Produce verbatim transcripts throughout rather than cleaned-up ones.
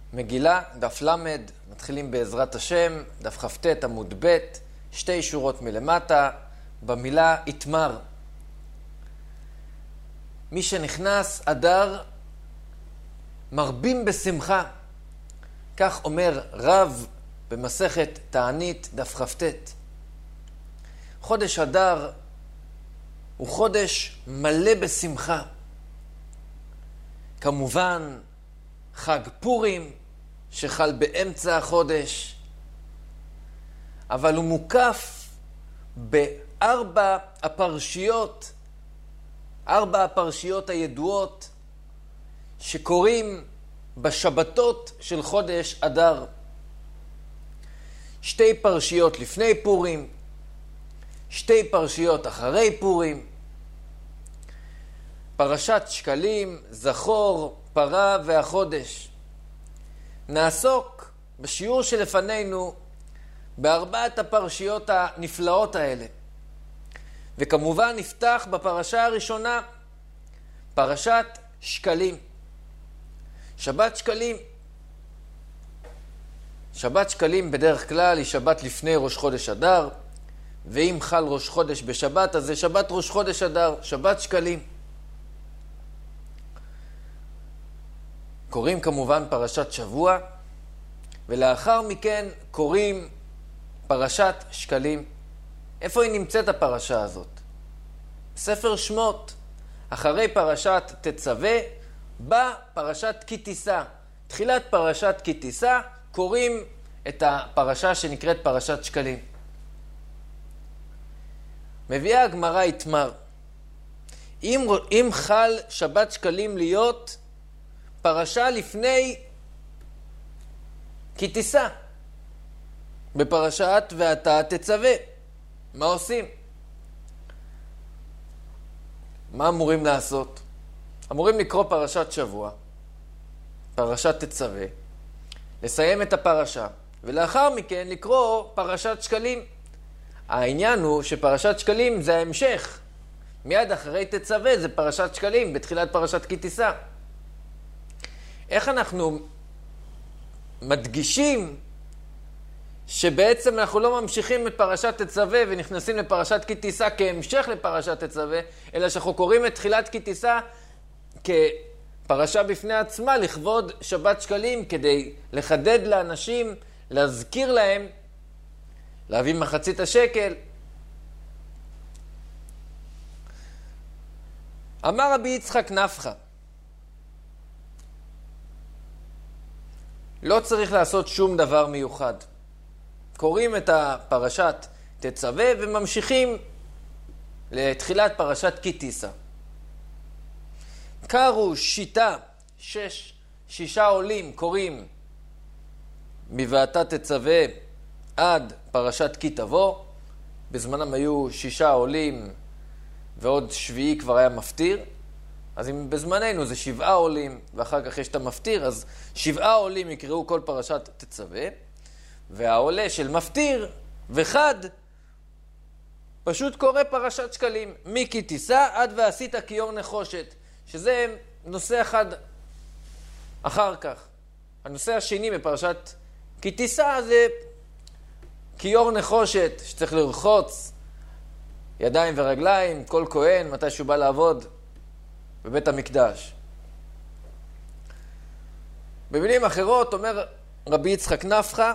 מגילה, דף למד, מתחילים בעזרת השם, דף חפת עמוד ב', שתי שורות מלמטה, במילה יתמר. מי שנכנס אדר מרבים בשמחה. כך אומר רב במסכת תענית דף חפת. חודש אדר הוא חודש מלא בשמחה. כמובן חג פורים שחל באמצע החודש, אבל הוא מוקף בארבע הפרשיות, ארבע הפרשיות הידועות שקוראים בשבתות של חודש אדר. שתי פרשיות לפני פורים, שתי פרשיות אחרי פורים. פרשת שקלים, זכור, פרה והחודש. נעסוק בשיעור שלפנינו בארבעת הפרשיות הנפלאות האלה. וכמובן נפתח בפרשה הראשונה, פרשת שקלים. שבת שקלים. שבת שקלים בדרך כלל היא שבת לפני ראש חודש אדר, ואם חל ראש חודש בשבת, אז זה שבת ראש חודש אדר, שבת שקלים. קוראים כמובן פרשת שבוע, ולאחר מכן קוראים פרשת שקלים. איפה היא נמצאת הפרשה הזאת? ספר שמות. אחרי פרשת תצווה, בא פרשת כי תישא. תחילת פרשת כי תישא, קוראים את הפרשה שנקראת פרשת שקלים. מביאה הגמרא יתמר. אם, אם חל שבת שקלים להיות פרשה לפני כי תישא, בפרשת ואתה תצווה, מה עושים? מה אמורים לעשות? אמורים לקרוא פרשת שבוע, פרשת תצווה, לסיים את הפרשה, ולאחר מכן לקרוא פרשת שקלים. העניין הוא שפרשת שקלים זה ההמשך. מיד אחרי תצווה זה פרשת שקלים, בתחילת פרשת כי תישא. איך אנחנו מדגישים שבעצם אנחנו לא ממשיכים את פרשת תצווה ונכנסים לפרשת כי תישא כהמשך לפרשת תצווה, אלא שאנחנו קוראים את תחילת כי תישא כפרשה בפני עצמה לכבוד שבת שקלים, כדי לחדד לאנשים, להזכיר להם, להביא מחצית השקל. אמר רבי יצחק נפחא, לא צריך לעשות שום דבר מיוחד. קוראים את הפרשת תצווה וממשיכים לתחילת פרשת כי תישא. קרו שיטה, שש, שישה עולים קוראים מוואתה תצווה עד פרשת כי תבוא. בזמנם היו שישה עולים ועוד שביעי כבר היה מפטיר. אז אם בזמננו זה שבעה עולים ואחר כך יש את המפטיר, אז שבעה עולים יקראו כל פרשת תצווה, והעולה של מפטיר וחד פשוט קורא פרשת שקלים, מכי תישא עד ועשית כיור נחושת, שזה נושא אחד אחר כך. הנושא השני בפרשת כי תישא זה כיור נחושת, שצריך לרחוץ ידיים ורגליים, כל כהן מתי שהוא בא לעבוד בבית המקדש. במילים אחרות אומר רבי יצחק נפחא,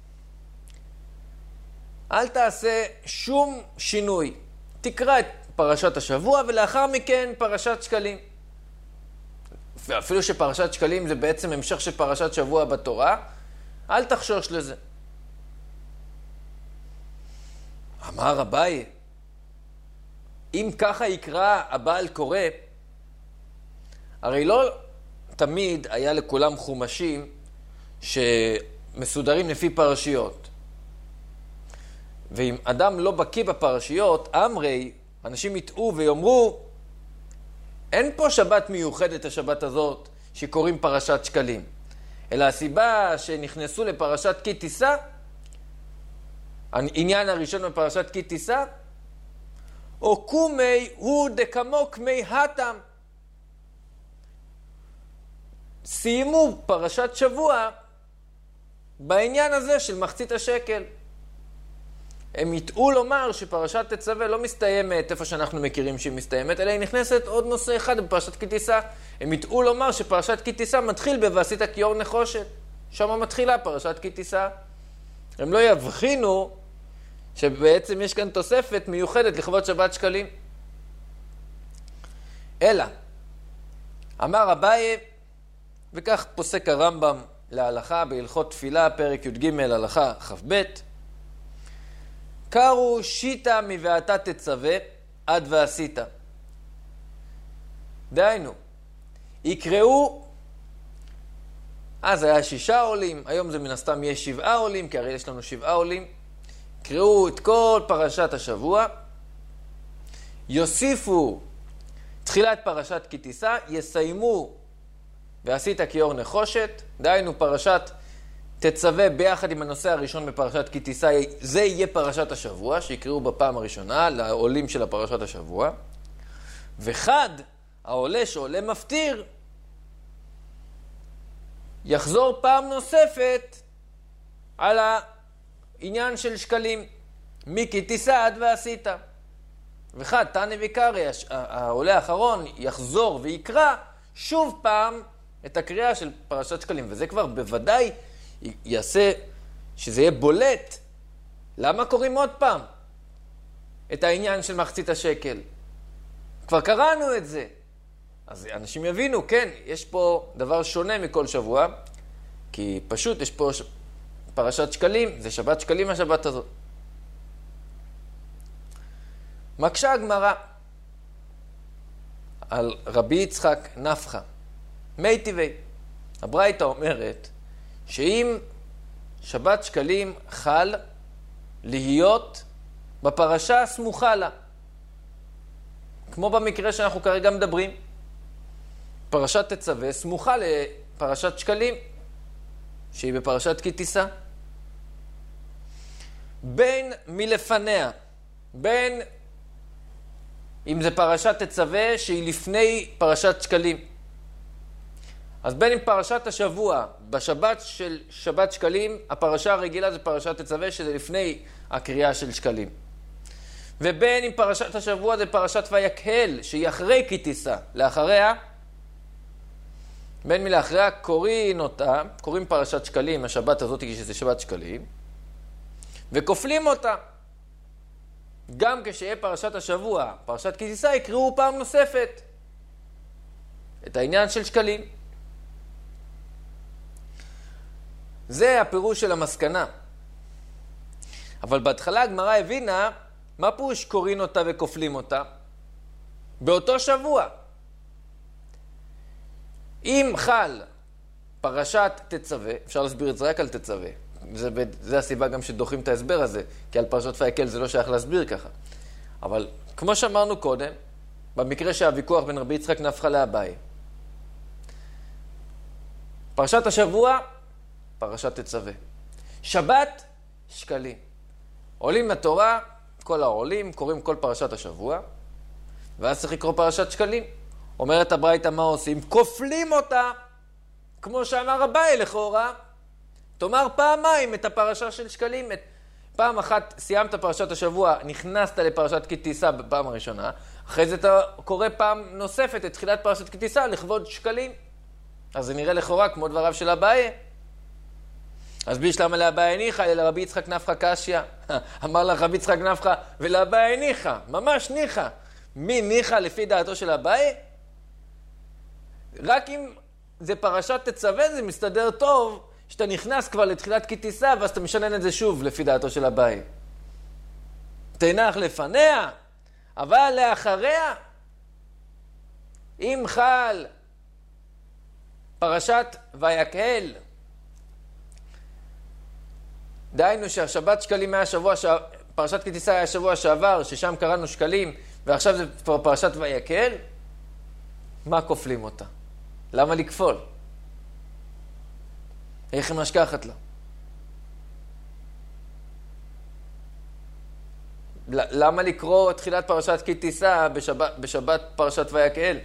אל תעשה שום שינוי. תקרא את פרשת השבוע ולאחר מכן פרשת שקלים. ואפילו שפרשת שקלים זה בעצם המשך של פרשת שבוע בתורה, אל תחשוש לזה. אמר אביי, אם ככה יקרא הבעל קורא, הרי לא תמיד היה לכולם חומשים שמסודרים לפי פרשיות. ואם אדם לא בקיא בפרשיות, אמרי, אנשים יטעו ויאמרו, אין פה שבת מיוחדת השבת הזאת שקוראים פרשת שקלים. אלא הסיבה שנכנסו לפרשת כי תישא, העניין הראשון בפרשת כי תישא, או קומי הוא דקמוק מי התם. סיימו פרשת שבוע בעניין הזה של מחצית השקל. הם יטעו לומר שפרשת תצווה לא מסתיימת איפה שאנחנו מכירים שהיא מסתיימת, אלא היא נכנסת עוד נושא אחד בפרשת כי תישא. הם יטעו לומר שפרשת כי תישא מתחיל ב"ועשית כיור נחושת". שם מתחילה פרשת כי תישא. הם לא יבחינו שבעצם יש כאן תוספת מיוחדת לכבוד שבת שקלים. אלא, אמר אביי, וכך פוסק הרמב"ם להלכה בהלכות תפילה, פרק י"ג הלכה כ"ב, קרו שיטה מ"ועתה תצווה עד ועשית". דהיינו, יקראו, אז היה שישה עולים, היום זה מן הסתם יהיה שבעה עולים, כי הרי יש לנו שבעה עולים. יקראו את כל פרשת השבוע, יוסיפו תחילת פרשת כי תישא, יסיימו ועשית כיור נחושת, דהיינו פרשת תצווה ביחד עם הנושא הראשון בפרשת כי תישא, זה יהיה פרשת השבוע, שיקראו בפעם הראשונה לעולים של הפרשת השבוע. וחד, העולה שעולה מפטיר, יחזור פעם נוספת על העניין של שקלים, מכי תישא עד ועשית. וחד, תני ויקרא, העולה האחרון יחזור ויקרא שוב פעם את הקריאה של פרשת שקלים, וזה כבר בוודאי יעשה שזה יהיה בולט. למה קוראים עוד פעם את העניין של מחצית השקל? כבר קראנו את זה. אז אנשים יבינו, כן, יש פה דבר שונה מכל שבוע, כי פשוט יש פה פרשת שקלים, זה שבת שקלים השבת הזאת. מקשה הגמרא על רבי יצחק נפחא, מי טבעי. הברייתא אומרת שאם שבת שקלים חל להיות בפרשה הסמוכה לה, כמו במקרה שאנחנו כרגע מדברים, פרשת תצווה סמוכה לפרשת שקלים, שהיא בפרשת כי תישא. בין מלפניה, בין אם זה פרשת תצווה שהיא לפני פרשת שקלים. אז בין אם פרשת השבוע, בשבת של שבת שקלים, הפרשה הרגילה זה פרשת תצווה שזה לפני הקריאה של שקלים. ובין אם פרשת השבוע זה פרשת ויקהל, שהיא אחרי כי תישא, לאחריה, בין מלאחריה קוראים אותה, קוראים פרשת שקלים, השבת הזאת שזה שבת שקלים, וכופלים אותה. גם כשיהיה פרשת השבוע, פרשת כי תישא, יקראו פעם נוספת את העניין של שקלים. זה הפירוש של המסקנה. אבל בהתחלה הגמרא הבינה מה פירוש קוראים אותה וכופלים אותה באותו שבוע. אם חל פרשת תצווה, אפשר להסביר את זה רק על תצווה, זה, זה הסיבה גם שדוחים את ההסבר הזה, כי על פרשת ויקהל זה לא שייך להסביר ככה. אבל כמו שאמרנו קודם, במקרה שהוויכוח בין רבי יצחק נפחא לאביי, פרשת השבוע, פרשת תצווה. שבת, שקלים. עולים לתורה, כל העולים, קוראים כל פרשת השבוע, ואז צריך לקרוא פרשת שקלים. אומרת הברייתא מה עושים? כופלים אותה, כמו שאמר אביי לכאורה. תאמר פעמיים את הפרשה של שקלים. פעם אחת סיימת פרשת השבוע, נכנסת לפרשת כי תישא בפעם הראשונה, אחרי זה אתה קורא פעם נוספת את תחילת פרשת כי תישא לכבוד שקלים. אז זה נראה לכאורה כמו דבריו של אביי. אז בישלמה לאביי ניחא, אלא רבי יצחק נפחא קשיא. אמר לך רבי יצחק נפחא ולאביי ניחא, ממש ניחא. מי ניחא לפי דעתו של אביי? רק אם זה פרשת תצווה זה מסתדר טוב, שאתה נכנס כבר לתחילת כי תישא, ואז אתה משנן את זה שוב לפי דעתו של אביי. תנח לפניה, אבל לאחריה, אם חל פרשת ויקהל, דהיינו שהשבת שקלים היה שבוע, פרשת כי תישא היה שבוע שעבר, ששם קראנו שקלים, ועכשיו זה פרשת ויקהל, מה כופלים אותה? למה לכפול? איך היא משכחת לה? למה לקרוא תחילת פרשת כי תישא בשבת, בשבת פרשת ויקהל?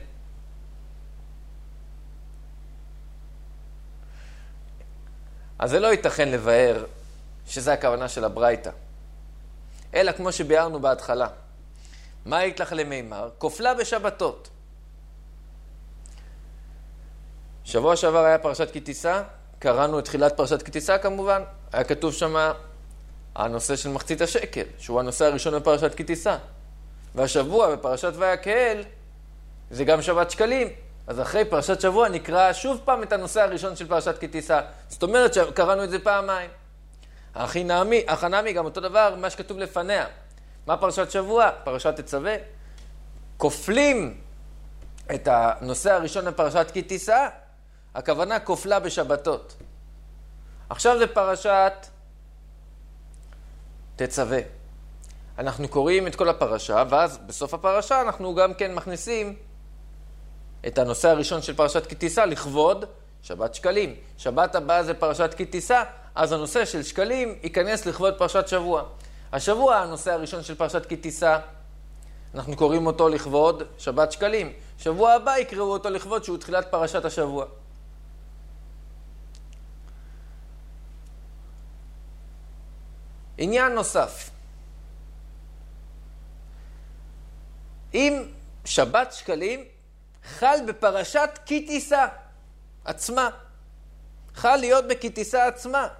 אז זה לא ייתכן לבאר שזה הכוונה של הברייתא. אלא כמו שביארנו בהתחלה. מה יתלך למימר? כופלה בשבתות. שבוע שעבר היה פרשת כי תישא, קראנו את תחילת פרשת כי תישא כמובן, היה כתוב שם הנושא של מחצית השקל, שהוא הנושא הראשון בפרשת כי תישא. והשבוע בפרשת ויקהל זה גם שבת שקלים. אז אחרי פרשת שבוע נקרא שוב פעם את הנושא הראשון של פרשת כי תישא. זאת אומרת שקראנו את זה פעמיים. החינמי, החנמי גם אותו דבר, מה שכתוב לפניה. מה פרשת שבוע? פרשת תצווה. כופלים את הנושא הראשון בפרשת כי תישא, הכוונה כופלה בשבתות. עכשיו זה פרשת תצווה. אנחנו קוראים את כל הפרשה, ואז בסוף הפרשה אנחנו גם כן מכניסים את הנושא הראשון של פרשת כי תישא לכבוד שבת שקלים. שבת הבאה זה פרשת כי תישא, אז הנושא של שקלים ייכנס לכבוד פרשת שבוע. השבוע הנושא הראשון של פרשת כי תישא, אנחנו קוראים אותו לכבוד שבת שקלים. שבוע הבא יקראו אותו לכבוד שהוא תחילת פרשת השבוע. עניין נוסף. אם שבת שקלים חל בפרשת כי תישא עצמה. חל להיות בכי תישא עצמה.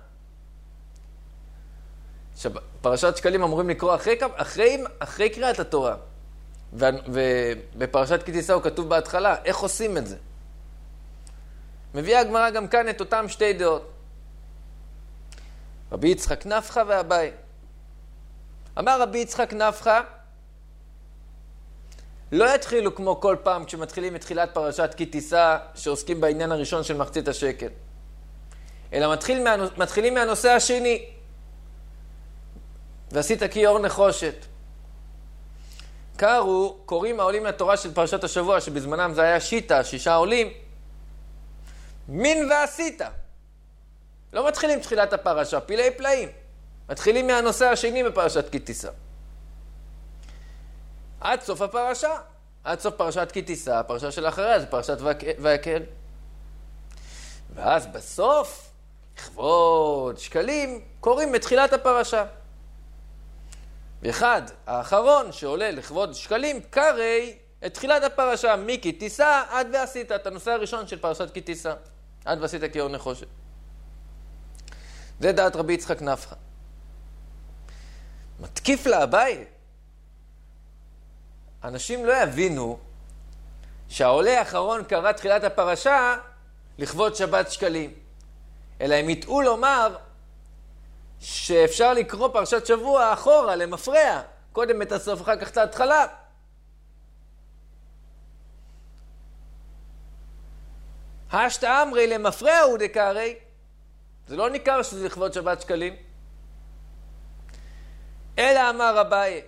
שב... פרשת שקלים אמורים לקרוא אחרי, אחרי, אחרי קריאת התורה. ו... ובפרשת כי תישא הוא כתוב בהתחלה. איך עושים את זה? מביאה הגמרא גם כאן את אותם שתי דעות. רבי יצחק נפחא ואביי. אמר רבי יצחק נפחא, לא יתחילו כמו כל פעם כשמתחילים את תחילת פרשת כי תישא שעוסקים בעניין הראשון של מחצית השקל. אלא מתחיל מה... מתחילים מהנושא השני. ועשית כי אור נחושת. קראו, קוראים העולים לתורה של פרשת השבוע, שבזמנם זה היה שיטה, שישה עולים. מין ועשית. לא מתחילים תחילת הפרשה, פילי פלאים. מתחילים מהנושא השני בפרשת כי תישא. עד סוף הפרשה. עד סוף פרשת כי תישא, הפרשה של אחריה, זה פרשת ויקהל. ואז בסוף, לכבוד שקלים, קוראים בתחילת הפרשה. ואחד, האחרון שעולה לכבוד שקלים, קרי את תחילת הפרשה, מכי תישא עד ועשית, את הנושא הראשון של פרשת כי תישא. עד ועשית כי אור נחושת. זה דעת רבי יצחק נפחא. מתקיף לאביי. אנשים לא יבינו שהעולה האחרון קרא תחילת הפרשה לכבוד שבת שקלים. אלא הם יטעו לומר שאפשר לקרוא פרשת שבוע אחורה למפרע. קודם את הסוף, אחר כך את ההתחלה. השתא אמרי למפרע הוא דקארי. זה לא ניכר שזה לכבוד שבת שקלים. אלא אמר אביי,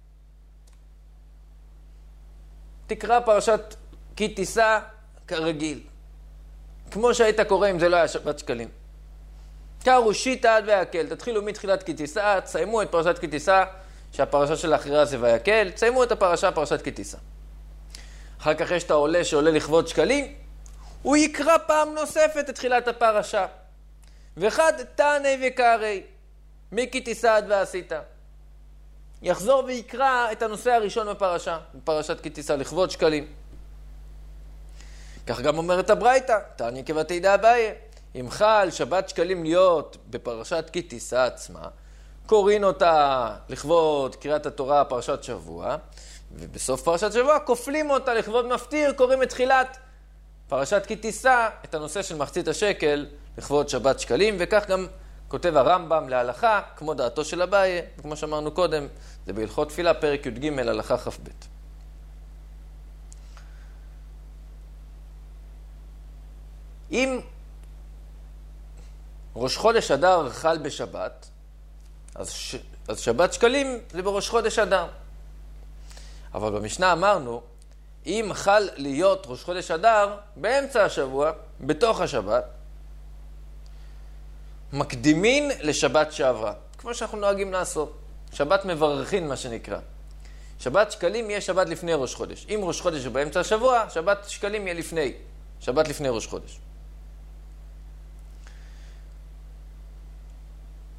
תקרא פרשת כי תישא כרגיל. כמו שהיית קורא אם זה לא היה שבת שקלים. קראו שיטה עד ויקהל. תתחילו מתחילת כי תישא, תסיימו את פרשת כי תישא, שהפרשה של האחריה זה ויקהל, תסיימו את הפרשה, פרשת כי תישא. אחר כך יש את העולה שעולה לכבוד שקלים, הוא יקרא פעם נוספת את תחילת הפרשה. ואחד תעני וקראי, מכי תישא עד ועשית. יחזור ויקרא את הנושא הראשון בפרשה, בפרשת כי תישא, לכבוד שקלים. כך גם אומרת הברייתא, תעני כבתידע אביי. אם חל שבת שקלים להיות בפרשת כי תישא עצמה, קוראים אותה לכבוד קריאת התורה פרשת שבוע, ובסוף פרשת שבוע כופלים אותה לכבוד מפטיר, קוראים את תחילת פרשת כי תישא, את הנושא של מחצית השקל לכבוד שבת שקלים, וכך גם כותב הרמב"ם להלכה, כמו דעתו של אביי, וכמו שאמרנו קודם, זה בהלכות תפילה, פרק י"ג, הלכה כ"ב. אם ראש חודש אדר חל בשבת, אז, ש... אז שבת שקלים זה בראש חודש אדר. אבל במשנה אמרנו, אם חל להיות ראש חודש אדר באמצע השבוע, בתוך השבת, מקדימין לשבת שעברה, כמו שאנחנו נוהגים לעשות. שבת מברכין, מה שנקרא. שבת שקלים יהיה שבת לפני ראש חודש. אם ראש חודש הוא באמצע השבוע, שבת שקלים יהיה לפני. שבת לפני ראש חודש.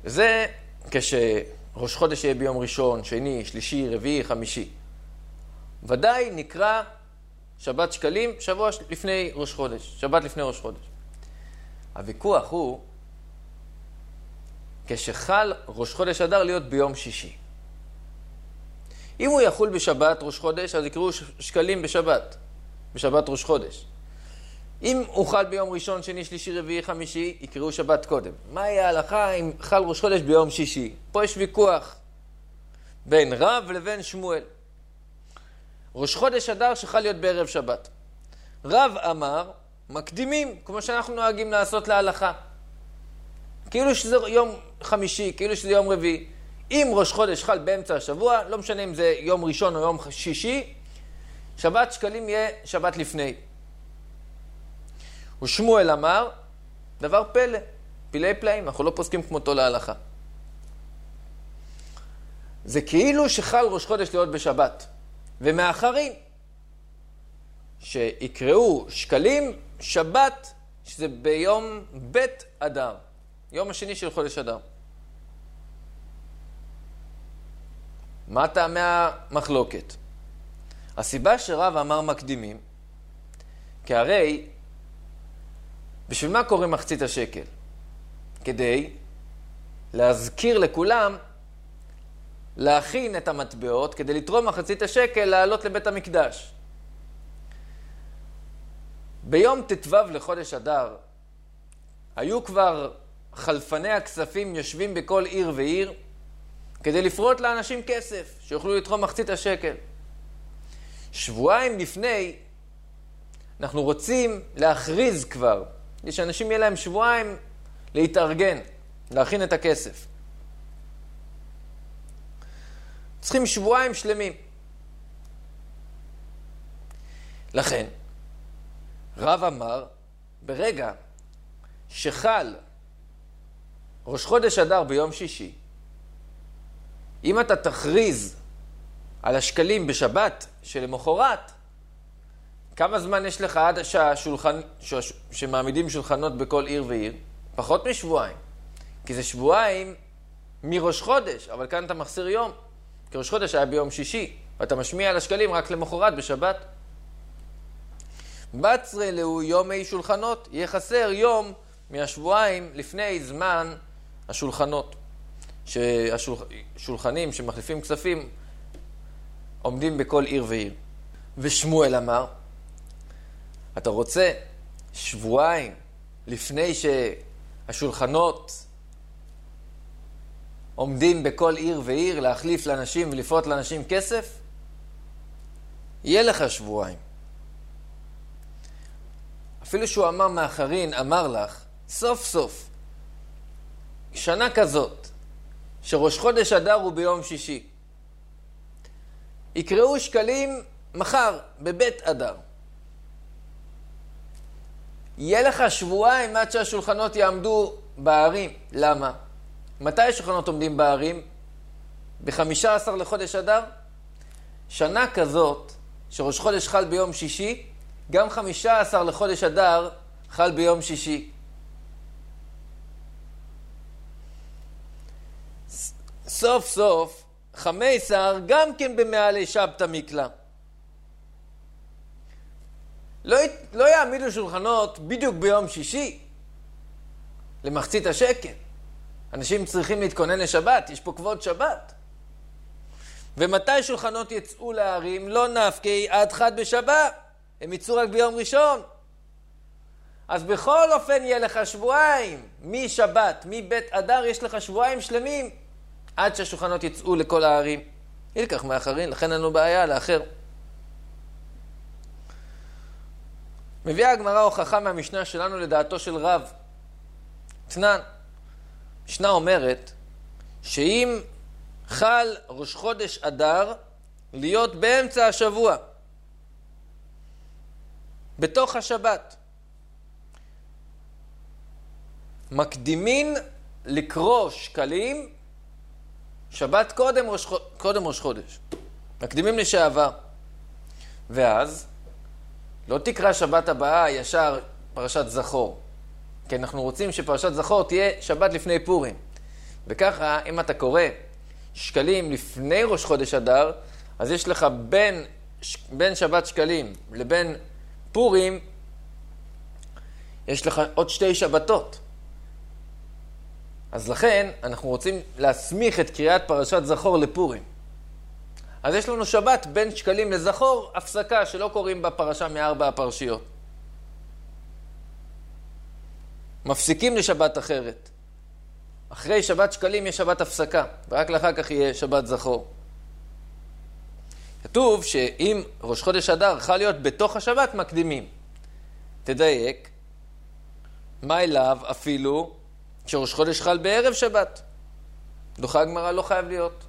זה כשראש חודש יהיה ביום ראשון, שני, שלישי, רביעי, חמישי. ודאי נקרא שבת שקלים שבוע לפני ראש חודש, שבת לפני ראש חודש. הוויכוח הוא כשחל ראש חודש אדר להיות ביום שישי. אם הוא יחול בשבת ראש חודש, אז יקראו שקלים בשבת, בשבת ראש חודש. אם הוא חל ביום ראשון, שני, שלישי, רביעי, חמישי, יקראו שבת קודם. מהי ההלכה אם חל ראש חודש ביום שישי? פה יש ויכוח בין רב לבין שמואל. ראש חודש אדר שחל להיות בערב שבת. רב אמר, מקדימים, כמו שאנחנו נוהגים לעשות להלכה. כאילו שזה יום חמישי, כאילו שזה יום רביעי. אם ראש חודש חל באמצע השבוע, לא משנה אם זה יום ראשון או יום שישי, שבת שקלים יהיה שבת לפני. ושמואל אמר, דבר פלא, פלאי פלאים, אנחנו לא פוסקים כמותו להלכה. זה כאילו שחל ראש חודש להיות בשבת. ומאחרים, שיקראו שקלים שבת, שזה ביום בית אדר, יום השני של חודש אדר. מה טעמי המחלוקת? הסיבה שרב אמר מקדימים, כי הרי בשביל מה קוראים מחצית השקל? כדי להזכיר לכולם, להכין את המטבעות, כדי לתרום מחצית השקל לעלות לבית המקדש. ביום תתוו לחודש אדר, היו כבר חלפני הכספים יושבים בכל עיר ועיר, כדי לפרוט לאנשים כסף, שיוכלו לתרום מחצית השקל. שבועיים לפני, אנחנו רוצים להכריז כבר, כדי שאנשים יהיה להם שבועיים להתארגן, להכין את הכסף. צריכים שבועיים שלמים. לכן, רב אמר, ברגע שחל ראש חודש אדר ביום שישי, אם אתה תכריז על השקלים בשבת שלמחרת, כמה זמן יש לך עד שהשולחן, שמעמידים שולחנות בכל עיר ועיר? פחות משבועיים. כי זה שבועיים מראש חודש, אבל כאן אתה מחסיר יום. כי ראש חודש היה ביום שישי, ואתה משמיע על השקלים רק למחרת בשבת. בצרי לו יומי שולחנות, יהיה חסר יום מהשבועיים לפני זמן השולחנות. שהשולחנים שמחליפים כספים עומדים בכל עיר ועיר. ושמואל אמר, אתה רוצה שבועיים לפני שהשולחנות עומדים בכל עיר ועיר להחליף לאנשים ולפרוט לאנשים כסף? יהיה לך שבועיים. אפילו שהוא אמר מאחרין, אמר לך, סוף סוף, שנה כזאת, שראש חודש אדר הוא ביום שישי. יקראו שקלים מחר בבית אדר. יהיה לך שבועיים עד שהשולחנות יעמדו בערים. למה? מתי השולחנות עומדים בערים? ב-חמישה עשר לחודש אדר? שנה כזאת, שראש חודש חל ביום שישי, גם חמישה עשר לחודש אדר חל ביום שישי. סוף סוף, חמי עשר גם כן במעלי שבתא מקלא. לא, לא יעמידו שולחנות בדיוק ביום שישי, למחצית השקל. אנשים צריכים להתכונן לשבת, יש פה כבוד שבת. ומתי שולחנות יצאו לערים? לא נפקי עד חד בשבת. הם יצאו רק ביום ראשון. אז בכל אופן יהיה לך שבועיים. משבת, מבית אדר יש לך שבועיים שלמים. עד שהשולחנות יצאו לכל הערים. ילקח מאחרים, לכן לנו בעיה לאחר. מביאה הגמרא הוכחה מהמשנה שלנו לדעתו של רב. תנן. משנה אומרת שאם חל ראש חודש אדר להיות באמצע השבוע, בתוך השבת, מקדימין לקרוא שקלים שבת קודם ראש, קודם ראש חודש. מקדימים לשעבר. ואז לא תקרא שבת הבאה ישר פרשת זכור. כי אנחנו רוצים שפרשת זכור תהיה שבת לפני פורים. וככה, אם אתה קורא שקלים לפני ראש חודש אדר, אז יש לך בין, בין שבת שקלים לבין פורים, יש לך עוד שתי שבתות. אז לכן אנחנו רוצים להסמיך את קריאת פרשת זכור לפורים. אז יש לנו שבת בין שקלים לזכור, הפסקה שלא קוראים בפרשה מארבע הפרשיות. מפסיקים לשבת אחרת. אחרי שבת שקלים יש שבת הפסקה, ורק לאחר כך יהיה שבת זכור. כתוב שאם ראש חודש אדר חל להיות בתוך השבת, מקדימים. תדייק, מה אליו אפילו שראש חודש חל בערב שבת? דוחה הגמרא, לא חייב להיות.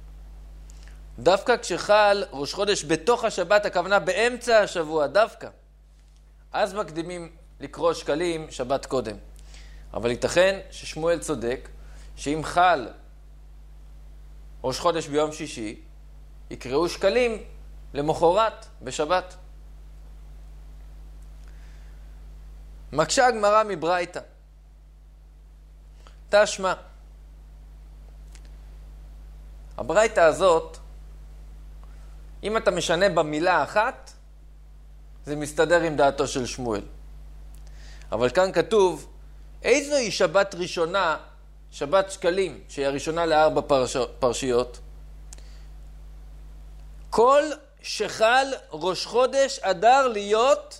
דווקא כשחל ראש חודש בתוך השבת, הכוונה באמצע השבוע, דווקא. אז מקדימים לקרוא שקלים שבת קודם. אבל ייתכן ששמואל צודק, שאם חל ראש חודש ביום שישי, יקראו שקלים למחרת בשבת. מקשה הגמרא מברייתא. תשמע. הברייתא הזאת, אם אתה משנה במילה אחת, זה מסתדר עם דעתו של שמואל. אבל כאן כתוב, איזוהי שבת ראשונה, שבת שקלים, שהיא הראשונה לארבע פרש... פרשיות? כל שחל ראש חודש אדר להיות,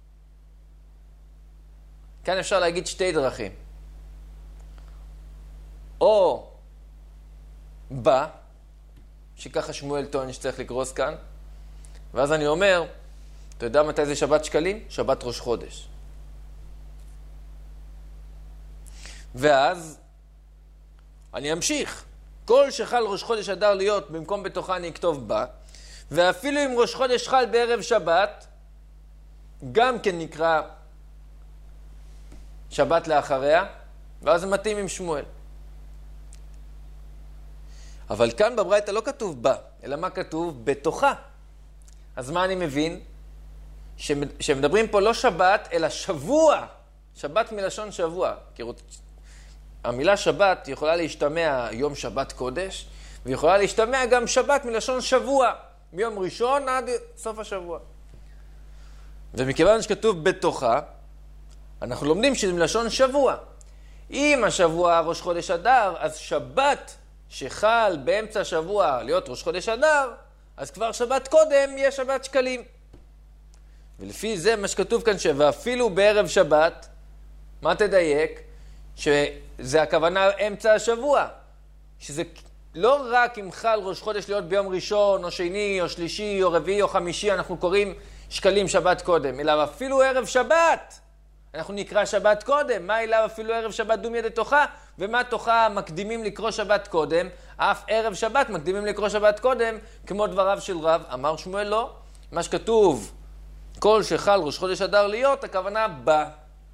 כאן אפשר להגיד שתי דרכים. או בא, שככה שמואל טוען שצריך לקרוס כאן, ואז אני אומר, אתה יודע מתי זה שבת שקלים? שבת ראש חודש. ואז אני אמשיך. כל שחל ראש חודש אדר להיות, במקום בתוכה אני אכתוב בה, ואפילו אם ראש חודש חל בערב שבת, גם כן נקרא שבת לאחריה, ואז זה מתאים עם שמואל. אבל כאן בברייתא לא כתוב בה, אלא מה כתוב? בתוכה. אז מה אני מבין? שמדברים פה לא שבת, אלא שבוע. שבת מלשון שבוע. כי המילה שבת יכולה להשתמע יום שבת קודש, ויכולה להשתמע גם שבת מלשון שבוע, מיום ראשון עד סוף השבוע. ומכיוון שכתוב בתוכה, אנחנו לומדים שזה מלשון שבוע. אם השבוע ראש חודש אדר, אז שבת שחל באמצע השבוע להיות ראש חודש אדר, אז כבר שבת קודם יהיה שבת שקלים. ולפי זה מה שכתוב כאן, שאפילו בערב שבת, מה תדייק? שזה הכוונה אמצע השבוע. שזה לא רק אם חל ראש חודש להיות ביום ראשון, או שני, או שלישי, או רביעי, או חמישי, אנחנו קוראים שקלים שבת קודם, אלא אפילו ערב שבת. אנחנו נקרא שבת קודם. מה אליו אפילו ערב שבת דומיה דתוכה? ומה תוכה מקדימים לקרוא שבת קודם? אף ערב שבת מקדימים לקרוא שבת קודם, כמו דבריו של רב. אמר שמואל לא. מה שכתוב, כל שחל ראש חודש אדר להיות, הכוונה בא.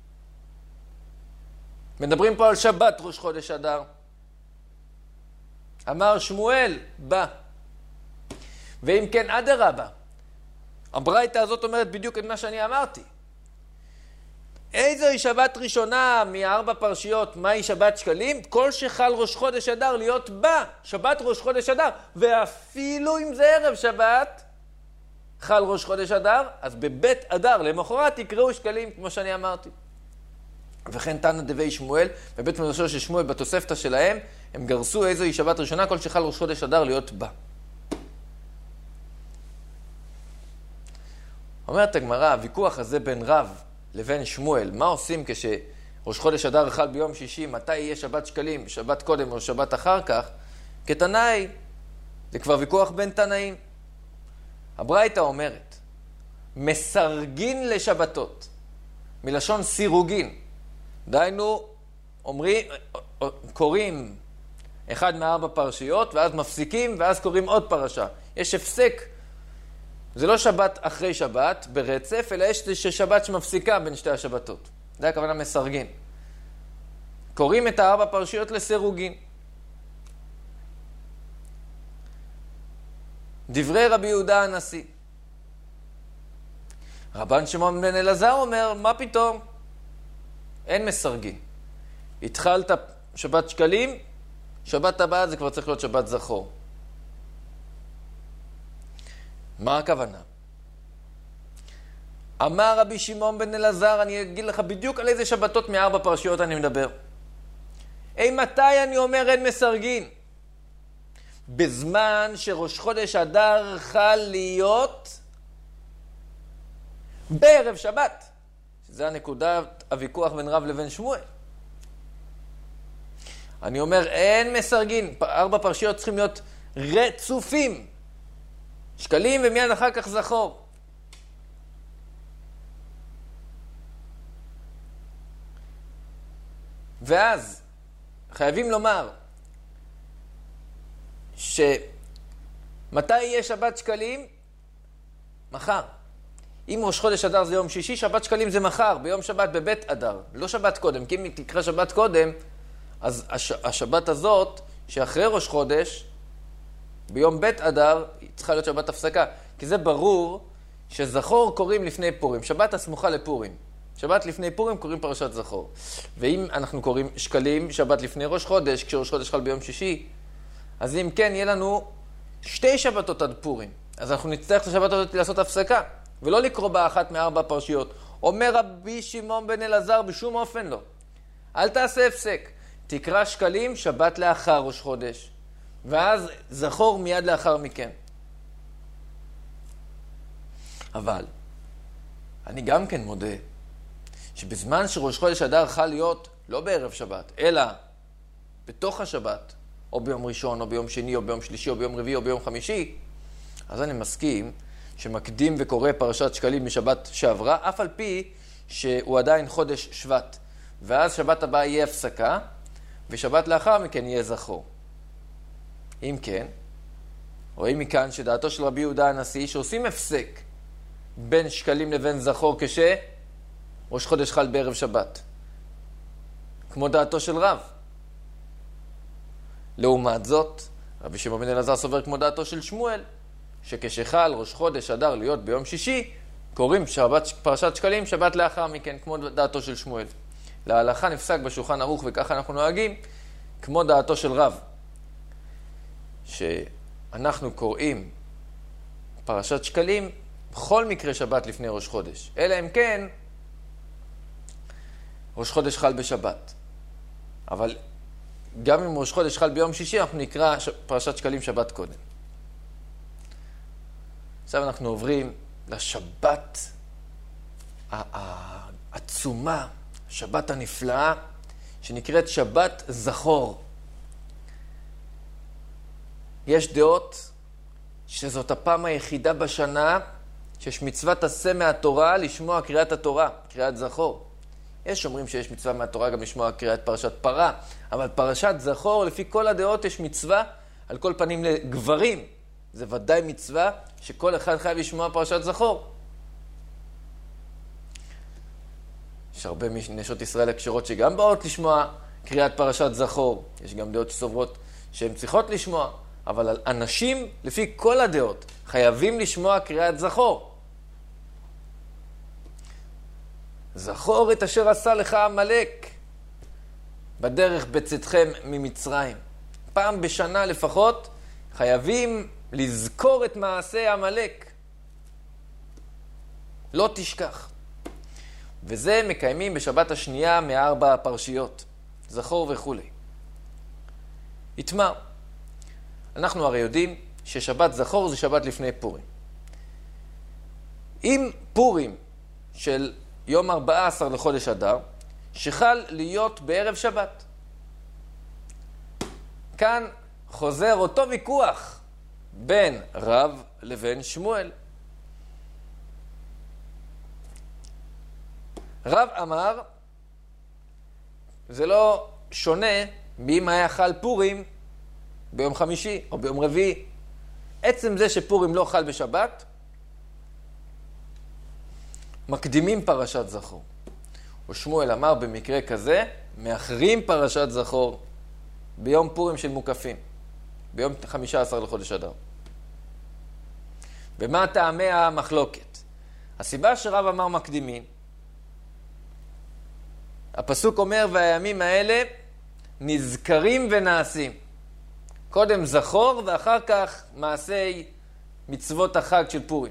מדברים פה על שבת ראש חודש אדר. אמר שמואל, בא. ואם כן, אדרבה. הברייתא הזאת אומרת בדיוק את מה שאני אמרתי. איזוהי שבת ראשונה מארבע פרשיות, מהי שבת שקלים? כל שחל ראש חודש אדר להיות בה, שבת ראש חודש אדר, ואפילו אם זה ערב שבת, חל ראש חודש אדר, אז בבית אדר למחרת יקראו שקלים, כמו שאני אמרתי. וכן תנא דבי שמואל, בבית מדרשו של שמואל בתוספתא שלהם, הם גרסו איזוהי שבת ראשונה, כל שחל ראש חודש אדר להיות בה. אומרת הגמרא, הוויכוח הזה בין רב לבין שמואל, מה עושים כשראש חודש אדר חל ביום שישי, מתי יהיה שבת שקלים, שבת קודם או שבת אחר כך? כתנאי, זה כבר ויכוח בין תנאים. הברייתא אומרת, מסרגין לשבתות, מלשון סירוגין. דהיינו, אומרים, קוראים אחד מארבע פרשיות, ואז מפסיקים, ואז קוראים עוד פרשה. יש הפסק, זה לא שבת אחרי שבת ברצף, אלא יש שבת שמפסיקה בין שתי השבתות. זה הכוונה מסרגין. קוראים את הארבע פרשיות לסירוגין. דברי רבי יהודה הנשיא. רבן שמעון בן אלעזר אומר, מה פתאום? אין מסרגין. התחלת שבת שקלים, שבת הבאה זה כבר צריך להיות שבת זכור. מה הכוונה? אמר רבי שמעון בן אלעזר, אני אגיד לך בדיוק על איזה שבתות מארבע פרשיות אני מדבר. אי מתי אני אומר אין מסרגין? בזמן שראש חודש אדר חל להיות בערב שבת. שזה הנקודה, הוויכוח בין רב לבין שמואל. אני אומר אין מסרגין, ארבע פרשיות צריכים להיות רצופים. שקלים ומיד אחר כך זכור. ואז חייבים לומר שמתי יהיה שבת שקלים? מחר. אם ראש חודש אדר זה יום שישי, שבת שקלים זה מחר, ביום שבת בבית אדר, לא שבת קודם. כי אם תקרא שבת קודם, אז הש... השבת הזאת, שאחרי ראש חודש, ביום בית אדר, היא צריכה להיות שבת הפסקה. כי זה ברור שזכור קוראים לפני פורים. שבת הסמוכה לפורים. שבת לפני פורים קוראים פרשת זכור. ואם אנחנו קוראים שקלים, שבת לפני ראש חודש, כשראש חודש חל ביום שישי, אז אם כן, יהיה לנו שתי שבתות עד פורים. אז אנחנו נצטרך את השבת הזאת לעשות הפסקה, ולא לקרוא בה אחת מארבע פרשיות. אומר רבי שמעון בן אלעזר, בשום אופן לא. אל תעשה הפסק. תקרא שקלים שבת לאחר ראש חודש. ואז זכור מיד לאחר מכן. אבל, אני גם כן מודה, שבזמן שראש חודש אדר חל להיות לא בערב שבת, אלא בתוך השבת, או ביום ראשון, או ביום שני, או ביום שלישי, או ביום רביעי, או ביום חמישי, אז אני מסכים שמקדים וקורא פרשת שקלים משבת שעברה, אף על פי שהוא עדיין חודש שבט. ואז שבת הבאה יהיה הפסקה, ושבת לאחר מכן יהיה זכור. אם כן, רואים מכאן שדעתו של רבי יהודה הנשיא, שעושים הפסק בין שקלים לבין זכור כש... ראש חודש חל בערב שבת. כמו דעתו של רב. לעומת זאת, רבי שמעון בן אלעזר סובר כמו דעתו של שמואל, שכשחל ראש חודש אדר להיות ביום שישי, קוראים שבת, פרשת שקלים שבת לאחר מכן, כמו דעתו של שמואל. להלכה נפסק בשולחן ערוך, וככה אנחנו נוהגים, כמו דעתו של רב. שאנחנו קוראים פרשת שקלים בכל מקרה שבת לפני ראש חודש. אלא אם כן, ראש חודש חל בשבת. אבל גם אם ראש חודש חל ביום שישי, אנחנו נקרא פרשת שקלים שבת קודם. עכשיו אנחנו עוברים לשבת העצומה, שבת הנפלאה, שנקראת שבת זכור. יש דעות שזאת הפעם היחידה בשנה שיש מצוות עשה מהתורה לשמוע קריאת התורה, קריאת זכור. יש אומרים שיש מצווה מהתורה גם לשמוע קריאת פרשת פרה, אבל פרשת זכור, לפי כל הדעות, יש מצווה על כל פנים לגברים. זה ודאי מצווה שכל אחד חייב לשמוע פרשת זכור. יש הרבה נשות ישראל הקשרות שגם באות לשמוע קריאת פרשת זכור. יש גם דעות שסוברות שהן צריכות לשמוע, אבל אנשים, לפי כל הדעות, חייבים לשמוע קריאת זכור. זכור את אשר עשה לך עמלק בדרך בצאתכם ממצרים. פעם בשנה לפחות חייבים לזכור את מעשה עמלק. לא תשכח. וזה מקיימים בשבת השנייה מארבע הפרשיות. זכור וכו'. יתמר. אנחנו הרי יודעים ששבת זכור זה שבת לפני פורים. אם פורים של יום ארבעה עשר לחודש אדר, שחל להיות בערב שבת. כאן חוזר אותו ויכוח בין רב לבין שמואל. רב אמר, זה לא שונה מאם היה חל פורים ביום חמישי או ביום רביעי. עצם זה שפורים לא חל בשבת, מקדימים פרשת זכור. ושמואל אמר במקרה כזה, מאחרים פרשת זכור ביום פורים של מוקפים, ביום חמישה עשר לחודש אדר. ומה טעמי המחלוקת? הסיבה שרב אמר מקדימים, הפסוק אומר, והימים האלה נזכרים ונעשים. קודם זכור ואחר כך מעשי מצוות החג של פורים.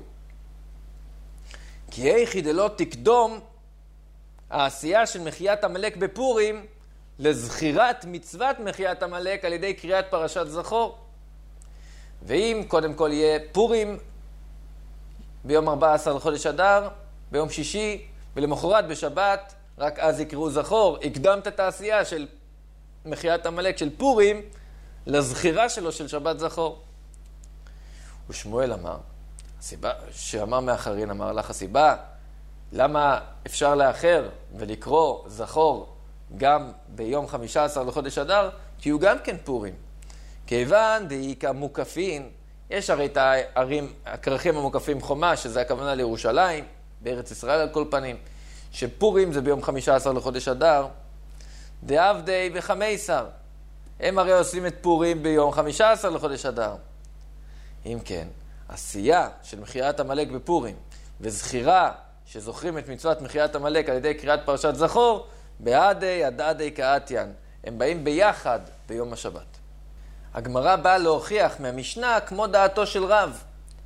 כי היכי דלא תקדום העשייה של מחיית עמלק בפורים לזכירת מצוות מחיית עמלק על ידי קריאת פרשת זכור. ואם קודם כל יהיה פורים ביום ארבע עשר לחודש אדר, ביום שישי ולמחרת בשבת, רק אז יקראו זכור. הקדמת את העשייה של מחיית עמלק של פורים לזכירה שלו של שבת זכור. ושמואל אמר, הסיבה שאמר מאחרין, אמר לך הסיבה, למה אפשר לאחר ולקרוא זכור גם ביום חמישה עשר לחודש אדר? כי הוא גם כן פורים. כיוון דאיקה מוקפין, יש הרי את הערים, הכרכים המוקפים חומה, שזה הכוונה לירושלים, בארץ ישראל על כל פנים, שפורים זה ביום חמישה עשר לחודש אדר, דעבדי וחמייסר, הם הרי עושים את פורים ביום חמישה עשר לחודש אדר. אם כן, עשייה של מחיית עמלק בפורים, וזכירה שזוכרים את מצוות מחיית עמלק על ידי קריאת פרשת זכור, בעדי עדעדי כאתיין, הם באים ביחד ביום השבת. הגמרא באה להוכיח מהמשנה כמו דעתו של רב,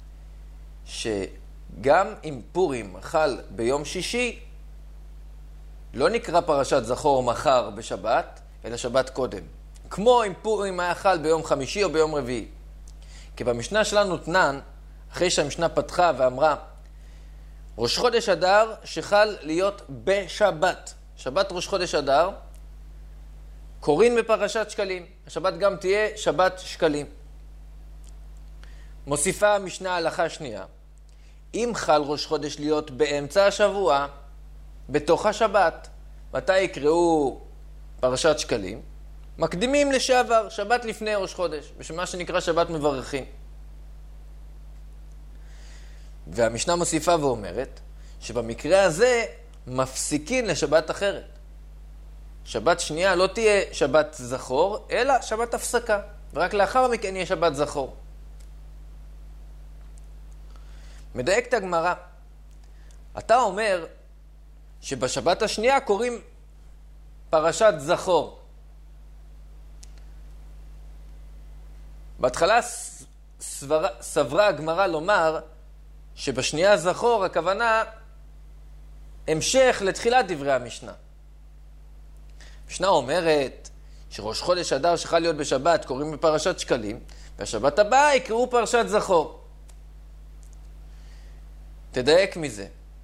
שגם אם פורים חל ביום שישי, לא נקרא פרשת זכור מחר בשבת, אלא שבת קודם. כמו אם פורים היה חל ביום חמישי או ביום רביעי. כי במשנה שלנו תנן, אחרי שהמשנה פתחה ואמרה, ראש חודש אדר שחל להיות בשבת. שבת ראש חודש אדר, קוראים בפרשת שקלים. השבת גם תהיה שבת שקלים. מוסיפה המשנה הלכה שנייה. אם חל ראש חודש להיות באמצע השבוע, בתוך השבת, מתי יקראו פרשת שקלים? מקדימים לשעבר, שבת לפני ראש חודש, בשמה שנקרא שבת מברכים. והמשנה מוסיפה ואומרת, שבמקרה הזה מפסיקים לשבת אחרת. שבת שנייה לא תהיה שבת זכור, אלא שבת הפסקה. ורק לאחר מכן יהיה שבת זכור. מדייק את הגמרא. אתה אומר שבשבת השנייה קוראים פרשת זכור. בהתחלה סברה, סברה הגמרא לומר שבשנייה זכור הכוונה המשך לתחילת דברי המשנה. המשנה אומרת שראש חודש אדר שחל להיות בשבת קוראים בפרשת שקלים, והשבת הבאה יקראו פרשת זכור. תדייק מזה.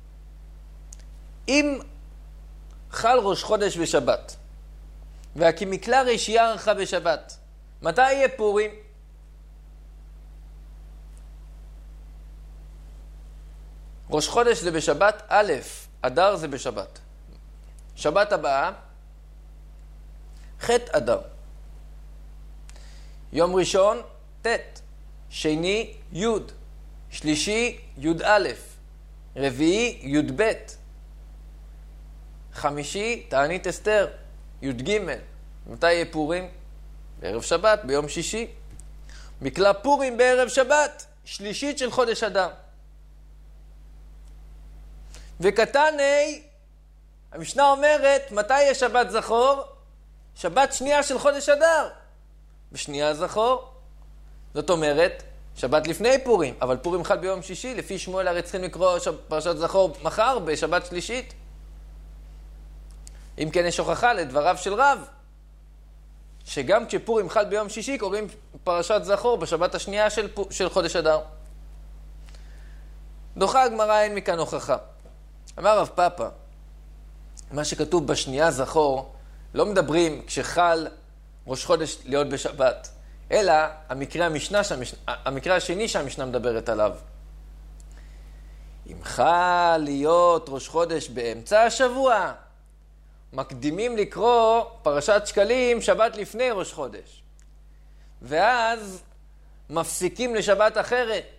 אם חל ראש חודש בשבת, והכמקלה ראשייה ערכה בשבת, מתי יהיה פורים? ראש חודש זה בשבת א', אדר זה בשבת. שבת הבאה, ח' אדר. יום ראשון, ט', שני, י', שלישי, י' א', רביעי, י' ב', חמישי, תענית אסתר, י' ג'. מתי יהיה פורים? בערב שבת, ביום שישי. מקלה פורים בערב שבת, שלישית של חודש אדר. וקטן ה', המשנה אומרת, מתי יהיה שבת זכור? שבת שנייה של חודש אדר. בשנייה זכור. זאת אומרת, שבת לפני פורים, אבל פורים חל ביום שישי, לפי שמואל הרי צריכים לקרוא פרשת זכור מחר בשבת שלישית. אם כן יש הוכחה לדבריו של רב, שגם כשפורים חל ביום שישי קוראים פרשת זכור בשבת השנייה של, של חודש אדר. דוחה הגמרא, אין מכאן הוכחה. אמר רב פאפא, מה שכתוב בשנייה זכור, לא מדברים כשחל ראש חודש להיות בשבת, אלא המקרה, המשנה, שהמשנה, המקרה השני שהמשנה מדברת עליו. אם חל להיות ראש חודש באמצע השבוע, מקדימים לקרוא פרשת שקלים שבת לפני ראש חודש. ואז מפסיקים לשבת אחרת.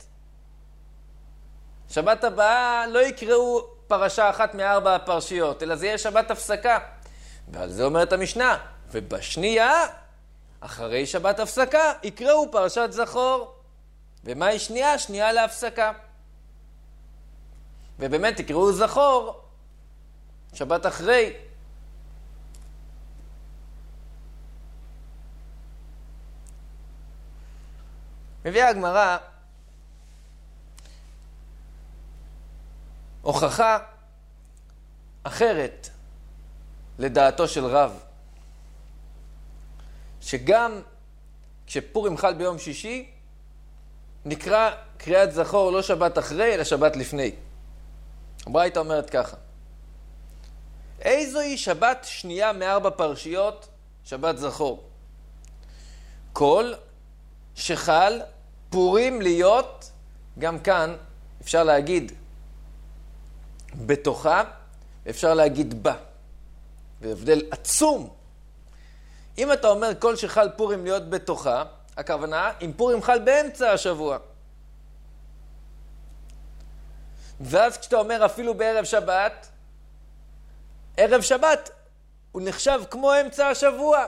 שבת הבאה לא יקראו פרשה אחת מארבע הפרשיות, אלא זה יהיה שבת הפסקה. ועל זה אומרת המשנה, ובשנייה, אחרי שבת הפסקה, יקראו פרשת זכור. ומהי שנייה? שנייה להפסקה. ובאמת יקראו זכור שבת אחרי. מביאה הגמרא הוכחה אחרת לדעתו של רב, שגם כשפורים חל ביום שישי, נקרא קריאת זכור לא שבת אחרי, אלא שבת לפני. הברייתא אומרת ככה: איזוהי שבת שנייה מארבע פרשיות, שבת זכור? כל שחל פורים להיות, גם כאן אפשר להגיד בתוכה, אפשר להגיד בה. והבדל עצום. אם אתה אומר כל שחל פורים להיות בתוכה, הכוונה, אם פורים חל באמצע השבוע. ואז כשאתה אומר אפילו בערב שבת, ערב שבת הוא נחשב כמו אמצע השבוע.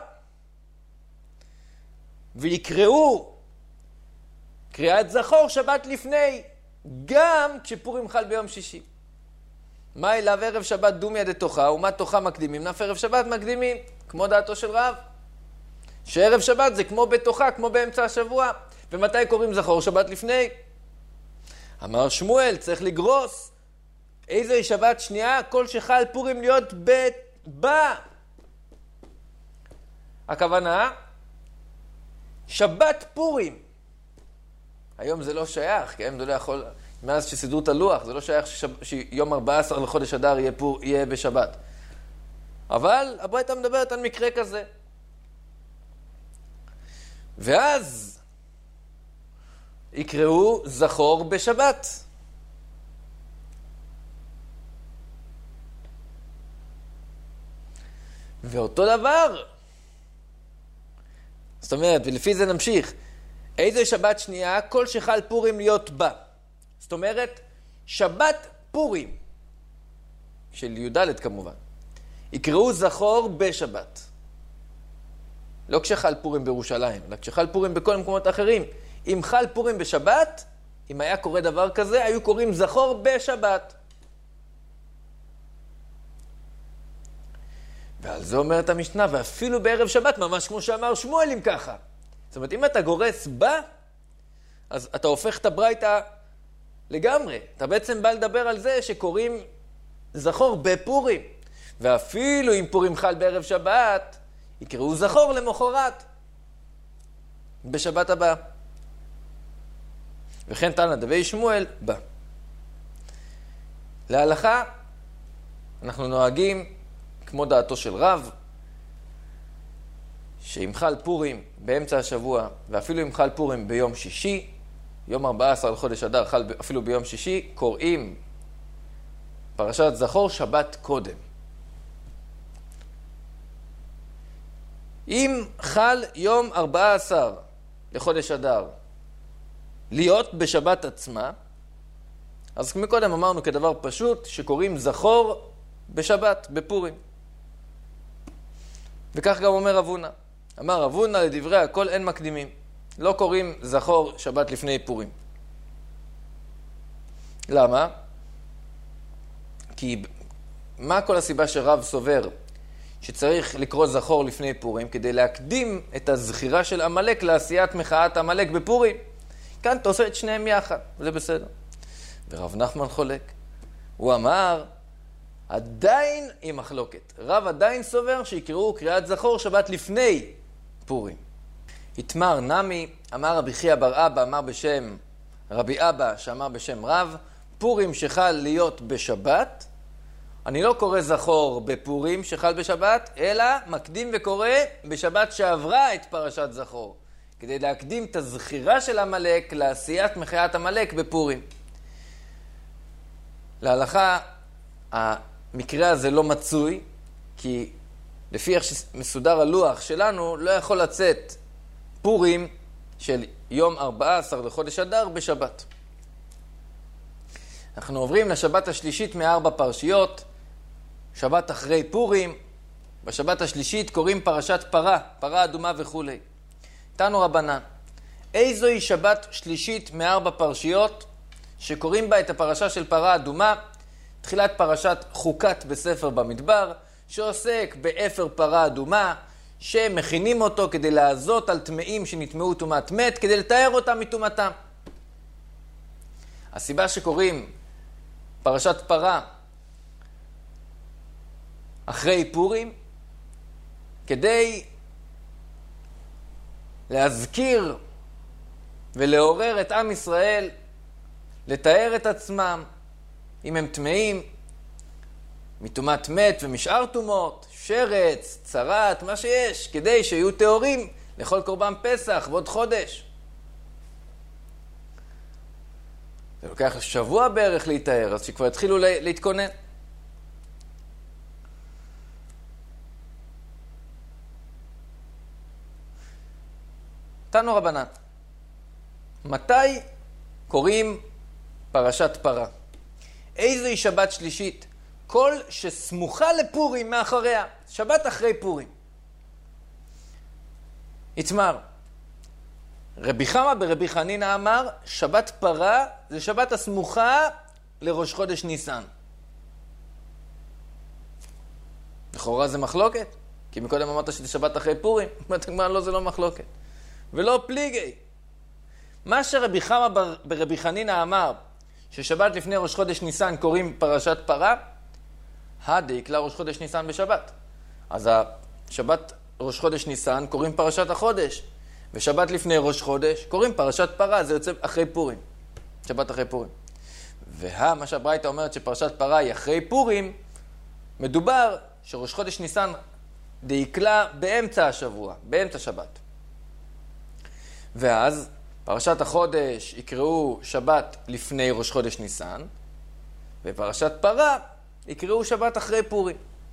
ויקראו קריאת זכור שבת לפני, גם כשפורים חל ביום שישי. מה אליו ערב שבת דומיה דתוכה, ומה תוכה מקדימים? נף ערב שבת מקדימים, כמו דעתו של רב. שערב שבת זה כמו בתוכה, כמו באמצע השבוע. ומתי קוראים זכור? שבת לפני. אמר שמואל, צריך לגרוס. איזוהי שבת שנייה? כל שחל פורים להיות בה. הכוונה, שבת פורים. היום זה לא שייך, כי היום זה לא יכול, מאז שסידרו את הלוח, זה לא שייך ששב, שיום ארבעה עשר לחודש אדר יהיה, פור, יהיה בשבת. אבל הברייתא מדברת על מקרה כזה. ואז יקראו זכור בשבת. ואותו דבר. זאת אומרת, ולפי זה נמשיך. איזו שבת שנייה? כל שחל פורים להיות בה. זאת אומרת, שבת פורים, של י"ד כמובן, יקראו זכור בשבת. לא כשחל פורים בירושלים, אלא כשחל פורים בכל המקומות האחרים. אם חל פורים בשבת, אם היה קורה דבר כזה, היו קוראים זכור בשבת. ועל זה אומרת המשנה, ואפילו בערב שבת, ממש כמו שאמר שמואל, אם ככה. זאת אומרת, אם אתה גורס בה, אז אתה הופך את הברייתא לגמרי. אתה בעצם בא לדבר על זה שקוראים זכור בפורים. ואפילו אם פורים חל בערב שבת, יקראו זכור למחרת, בשבת הבאה. וכן תנא דבי שמואל בה. להלכה, אנחנו נוהגים, כמו דעתו של רב, שאם חל פורים באמצע השבוע, ואפילו אם חל פורים ביום שישי, יום ארבעה עשר לחודש אדר חל אפילו ביום שישי, קוראים פרשת זכור שבת קודם. אם חל יום ארבעה עשר לחודש אדר להיות בשבת עצמה, אז מקודם אמרנו כדבר פשוט שקוראים זכור בשבת, בפורים. וכך גם אומר רב הונא. אמר רב הונא לדברי הכל אין מקדימים. לא קוראים זכור שבת לפני פורים. למה? כי מה כל הסיבה שרב סובר שצריך לקרוא זכור לפני פורים? כדי להקדים את הזכירה של עמלק לעשיית מחאת עמלק בפורים. כאן אתה עושה את שניהם יחד, וזה בסדר. ורב נחמן חולק. הוא אמר, עדיין היא מחלוקת. רב עדיין סובר שיקראו קריאת זכור שבת לפני פורים. התמר נמי, אמר רבי חייא בר אבא, אמר בשם רבי אבא, שאמר בשם רב, פורים שחל להיות בשבת, אני לא קורא זכור בפורים שחל בשבת, אלא מקדים וקורא בשבת שעברה את פרשת זכור, כדי להקדים את הזכירה של עמלק לעשיית מחאת עמלק בפורים. להלכה, המקרה הזה לא מצוי, כי לפי איך שמסודר הלוח שלנו, לא יכול לצאת פורים של יום ארבעה עשר לחודש אדר בשבת. אנחנו עוברים לשבת השלישית מארבע פרשיות, שבת אחרי פורים. בשבת השלישית קוראים פרשת פרה, פרה אדומה וכו'. תנו רבנן, איזוהי שבת שלישית מארבע פרשיות שקוראים בה את הפרשה של פרה אדומה? תחילת פרשת חוקת בספר במדבר, שעוסק באפר פרה אדומה, שמכינים אותו כדי לעזות על טמאים שנטמאו טומאת מת, כדי לתאר אותם מטומאתם. הסיבה שקוראים פרשת פרה אחרי פורים, כדי להזכיר ולעורר את עם ישראל, לתאר את עצמם, אם הם טמאים, מטומאת מת ומשאר טומאות, שרץ, צרת, מה שיש, כדי שיהיו טהורים לכל קורבן פסח ועוד חודש. זה לוקח שבוע בערך להתאר, אז שכבר התחילו להתכונן. תנו רבנן, מתי קוראים פרשת פרה? איזוהי שבת שלישית? כל שסמוכה לפורים מאחריה, שבת אחרי פורים. יתמר, רבי חמא ברבי חנינא אמר, שבת פרה זה שבת הסמוכה לראש חודש ניסן. לכאורה זה מחלוקת, כי מקודם אמרת שזה שבת אחרי פורים, אמרת כבר לא, זה לא מחלוקת. ולא פליגי. מה שרבי חמא ברבי חנינא אמר, ששבת לפני ראש חודש ניסן קוראים פרשת פרה, הדאיקלה ראש חודש ניסן בשבת. אז השבת ראש חודש ניסן קוראים פרשת החודש, ושבת לפני ראש חודש קוראים פרשת פרה, זה יוצא אחרי פורים, שבת אחרי פורים. וה, מה שהברייתא אומרת שפרשת פרה היא אחרי פורים, מדובר שראש חודש ניסן דאיקלה באמצע השבוע, באמצע שבת. ואז פרשת החודש יקראו שבת לפני ראש חודש ניסן, ופרשת פרה יקראו שבת אחרי פורים.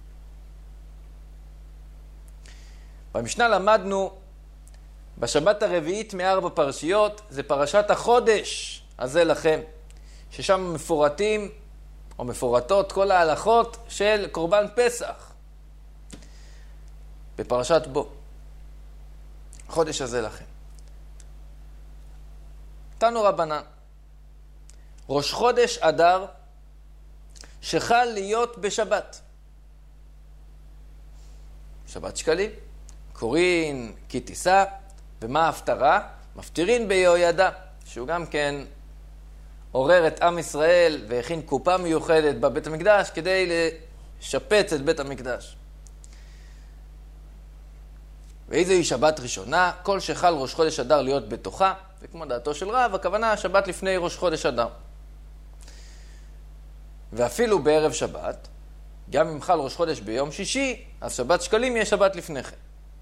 במשנה למדנו בשבת הרביעית מארבע פרשיות, זה פרשת החודש הזה לכם, ששם מפורטים או מפורטות כל ההלכות של קורבן פסח. בפרשת בו, החודש הזה לכם. תנו רבנן, ראש חודש אדר שחל להיות בשבת. שבת שקלים, קוראים כי תישא, ומה ההפטרה? מפטירין ביהוידע, שהוא גם כן עורר את עם ישראל והכין קופה מיוחדת בבית המקדש כדי לשפץ את בית המקדש. ואיזוהי שבת ראשונה? כל שחל ראש חודש אדר להיות בתוכה, וכמו דעתו של רב, הכוונה שבת לפני ראש חודש אדר. ואפילו בערב שבת, גם אם חל ראש חודש ביום שישי, אז שבת שקלים יהיה שבת לפני כן.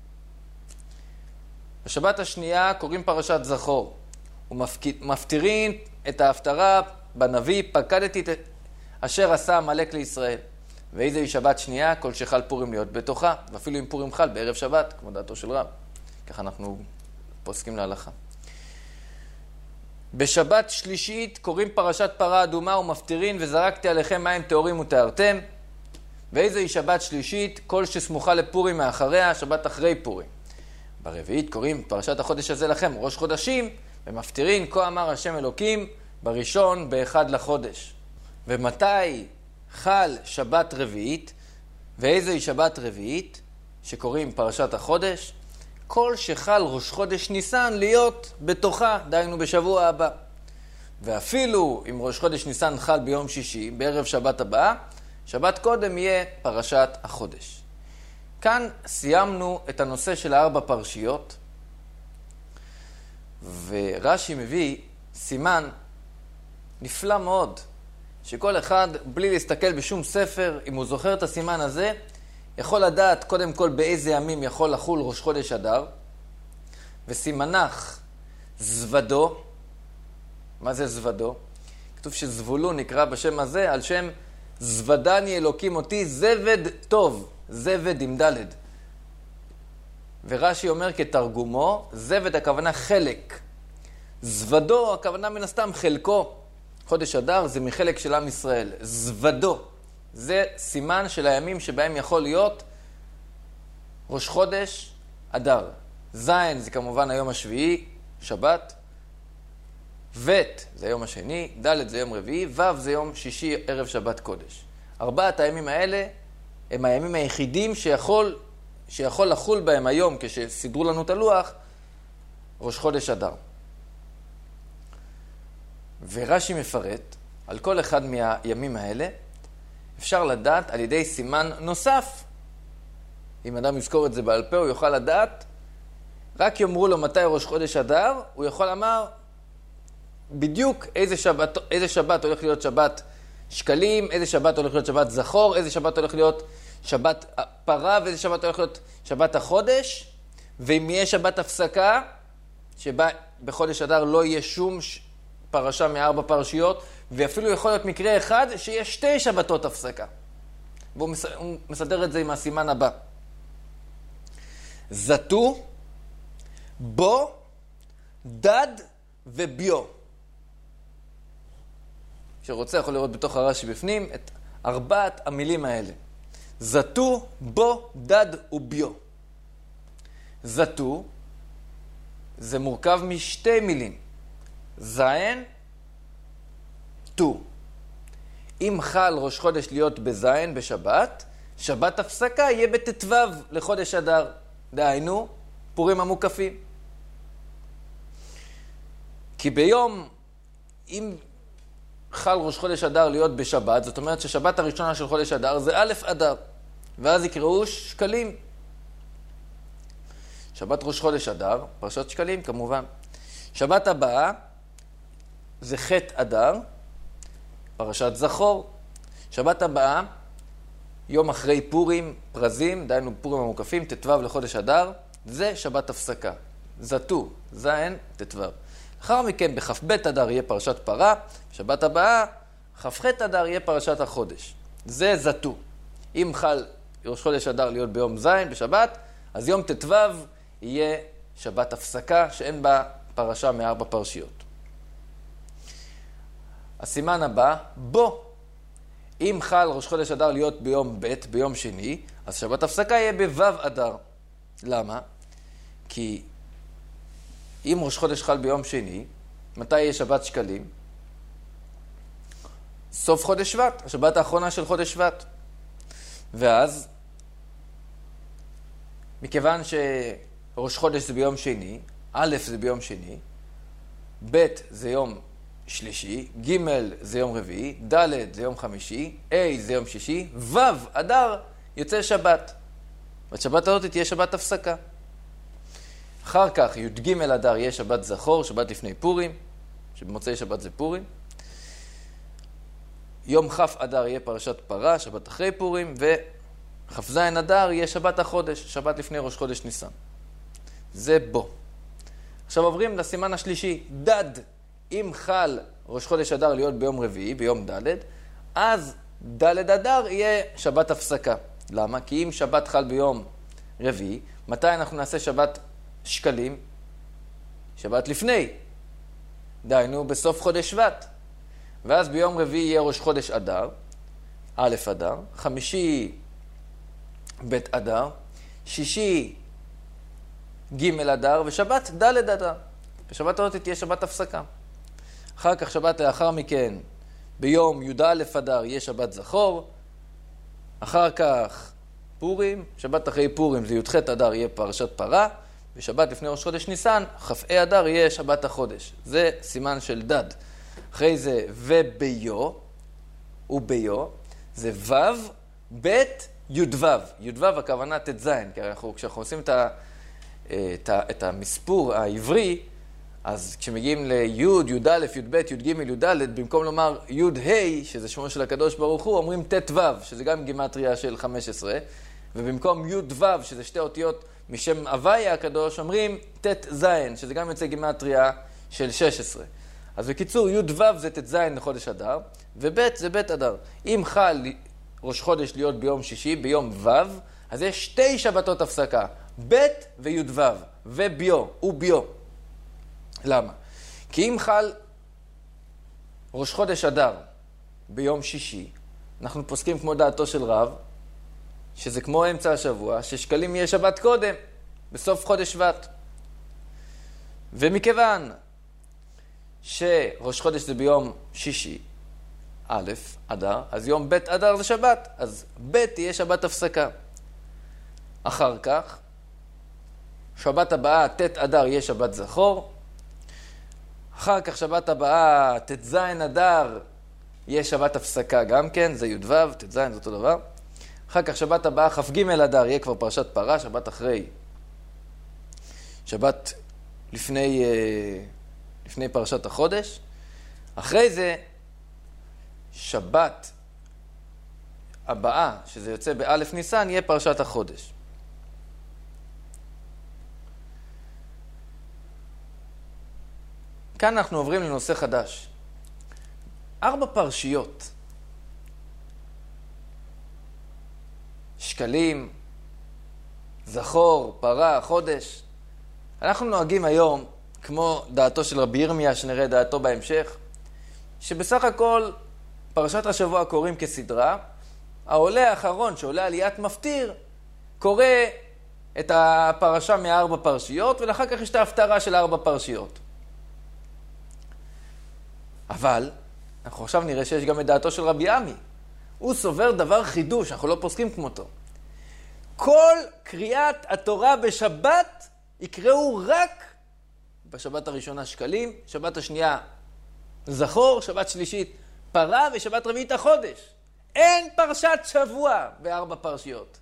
בשבת השנייה קוראים פרשת זכור, ומפטירין את ההפטרה בנביא, פקדתי את אשר עשה עמלק לישראל. ואיזוהי שבת שנייה? כל שחל פורים להיות בתוכה, ואפילו אם פורים חל בערב שבת, כמו דעתו של רב. ככה אנחנו פוסקים להלכה. בשבת שלישית קוראים פרשת פרה אדומה ומפטירין וזרקתי עליכם מים טהורים וטהרתם. ואיזוהי שבת שלישית? כל שסמוכה לפורים מאחריה, שבת אחרי פורים. ברביעית קוראים פרשת החודש הזה לכם, ראש חודשים, ומפטירין כה אמר השם אלוקים בראשון באחד לחודש. ומתי חל שבת רביעית? ואיזוהי שבת רביעית שקוראים פרשת החודש? כל שחל ראש חודש ניסן להיות בתוכה, דיינו בשבוע הבא. ואפילו אם ראש חודש ניסן חל ביום שישי, בערב שבת הבאה, שבת קודם יהיה פרשת החודש. כאן סיימנו את הנושא של הארבע פרשיות, ורש"י מביא סימן נפלא מאוד, שכל אחד בלי להסתכל בשום ספר, אם הוא זוכר את הסימן הזה, יכול לדעת קודם כל באיזה ימים יכול לחול ראש חודש אדר, וסימנך זוודו. מה זה זוודו? כתוב שזבולון נקרא בשם הזה על שם זוודני אלוקים אותי, זבד טוב, זבד עם דלת. ורש"י אומר כתרגומו, זבד הכוונה חלק. זוודו הכוונה מן הסתם חלקו. חודש אדר זה מחלק של עם ישראל. זוודו. זה סימן של הימים שבהם יכול להיות ראש חודש אדר. זין זה כמובן היום השביעי, שבת. וית זה היום השני, ד' זה יום רביעי, ו' זה יום שישי, ערב שבת קודש. ארבעת הימים האלה הם הימים היחידים שיכול שיכול לחול בהם היום כשסידרו לנו את הלוח, ראש חודש אדר. ורש"י מפרט על כל אחד מהימים האלה, אפשר לדעת על ידי סימן נוסף. אם אדם יזכור את זה בעל פה, הוא יוכל לדעת, רק יאמרו לו מתי ראש חודש אדר, הוא יכול לומר בדיוק איזה שבת, איזה שבת הולך להיות שבת שקלים, איזה שבת הולך להיות שבת זכור, איזה שבת הולך להיות שבת פרה, ואיזה שבת הולך להיות שבת החודש. ואם יהיה שבת הפסקה, שבה בחודש אדר לא יהיה שום פרשה מארבע פרשיות, ואפילו יכול להיות מקרה אחד שיש שתי שבתות הפסקה. והוא מסדר את זה עם הסימן הבא. זתו, בו, דד וביו. שרוצה יכול לראות בתוך הרש"י בפנים את ארבעת המילים האלה. זתו, בו, דד וביו. זתו זה מורכב משתי מילים. זין, תו. אם חל ראש חודש להיות בזין בשבת, שבת הפסקה יהיה בתתוו לחודש אדר. דהיינו, פורים המוקפים. כי ביום, אם חל ראש חודש אדר להיות בשבת, זאת אומרת ששבת הראשונה של חודש אדר זה א' אדר, ואז יקראו שקלים. שבת ראש חודש אדר, פרשת שקלים כמובן. שבת הבאה זה ח' אדר, פרשת זכור. שבת הבאה, יום אחרי פורים, פרזים, דהיינו פורים המוקפים, תתוו לחודש אדר, זה שבת הפסקה. זתו, זין, תתוו. לאחר מכן בכ"ב אדר יהיה פרשת פרה, שבת הבאה, כ"ח אדר יהיה פרשת החודש. זה זתו. אם חל ראש חודש אדר להיות ביום זין בשבת, אז יום תתוו יהיה שבת הפסקה שאין בה פרשה מארבע פרשיות. הסימן הבא, בו. אם חל ראש חודש אדר להיות ביום ב', ביום שני, אז שבת הפסקה יהיה בו' אדר. למה? כי אם ראש חודש חל ביום שני, מתי יהיה שבת שקלים? סוף חודש שבט, השבת האחרונה של חודש שבט. ואז, מכיוון שראש חודש זה ביום שני, א' זה ביום שני, ב' זה יום שלישי, ג' זה יום רביעי, ד' זה יום חמישי, ה' זה יום שישי, ו' אדר יוצא שבת. בשבת הזאת תהיה שבת הפסקה. אחר כך י"ג אדר יהיה שבת זכור, שבת לפני פורים, שבמוצאי שבת זה פורים. יום כ' אדר יהיה פרשת פרה, שבת אחרי פורים, וכ"ז אדר יהיה שבת החודש, שבת לפני ראש חודש ניסן. זה בו. עכשיו עוברים לסימן השלישי, דד. אם חל ראש חודש אדר להיות ביום רביעי, ביום ד', אז ד' אדר יהיה שבת הפסקה. למה? כי אם שבת חל ביום רביעי, מתי אנחנו נעשה שבת שקלים? שבת לפני. דהיינו בסוף חודש שבט. ואז ביום רביעי יהיה ראש חודש אדר, א' אדר, חמישי ב' אדר, שישי ג' אדר, ושבת ד' אדר. בשבת הזאת תהיה שבת הפסקה. אחר כך שבת לאחר מכן, ביום י"א אדר יהיה שבת זכור, אחר כך פורים, שבת אחרי פורים זה י"ח אדר יהיה פרשת פרה, ושבת לפני ראש חודש ניסן, כ"ה אדר יהיה שבת החודש. זה סימן של דד. אחרי זה וביו, וביו, זה ו' ב' י"ו. י"ו הכוונה ת' זין, כי אנחנו, כשאנחנו עושים את, ה, את, ה, את המספור העברי, אז כשמגיעים לי', י"א, י"ב, י"ג, י"ד, במקום לומר י' שזה שמו של הקדוש ברוך הוא, אומרים ט"ו, שזה גם גימטריה של חמש עשרה, ובמקום י' שזה שתי אותיות משם הוויה הקדוש, אומרים ט"ז, שזה גם יוצא גימטריה של שש עשרה. אז בקיצור, י' זה ט"ז לחודש אדר, וב' זה ב' אדר. אם חל ראש חודש להיות ביום שישי, ביום ו', אז יש שתי שבתות הפסקה, ב' וי' וביו, וביו. למה? כי אם חל ראש חודש אדר ביום שישי, אנחנו פוסקים כמו דעתו של רב, שזה כמו אמצע השבוע, ששקלים יהיה שבת קודם, בסוף חודש שבט. ומכיוון שראש חודש זה ביום שישי, א' אדר, אז יום ב' אדר זה שבת, אז ב' תהיה שבת הפסקה. אחר כך. שבת הבאה, ת' אדר, יהיה שבת זכור. אחר כך שבת הבאה, ת' אדר, יהיה שבת הפסקה גם כן, זה י' ו', ת' זה אותו דבר. אחר כך שבת הבאה, כ"ג אדר, יהיה כבר פרשת פרה, שבת אחרי. שבת לפני, לפני פרשת החודש. אחרי זה, שבת הבאה, שזה יוצא באלף ניסן, יהיה פרשת החודש. כאן אנחנו עוברים לנושא חדש. ארבע פרשיות. שקלים, זכור, פרה, חודש. אנחנו נוהגים היום, כמו דעתו של רבי ירמיה, שנראה דעתו בהמשך, שבסך הכל פרשת השבוע קוראים כסדרה, העולה האחרון שעולה עליית מפטיר, קורא את הפרשה מארבע פרשיות, ולאחר כך יש את ההפטרה של ארבע פרשיות. אבל אנחנו עכשיו נראה שיש גם את דעתו של רבי עמי. הוא סובר דבר חידוש, אנחנו לא פוסקים כמותו. כל קריאת התורה בשבת יקראו רק בשבת הראשונה שקלים, שבת השנייה זכור, שבת שלישית פרה ושבת רביעית החודש. אין פרשת שבוע בארבע פרשיות.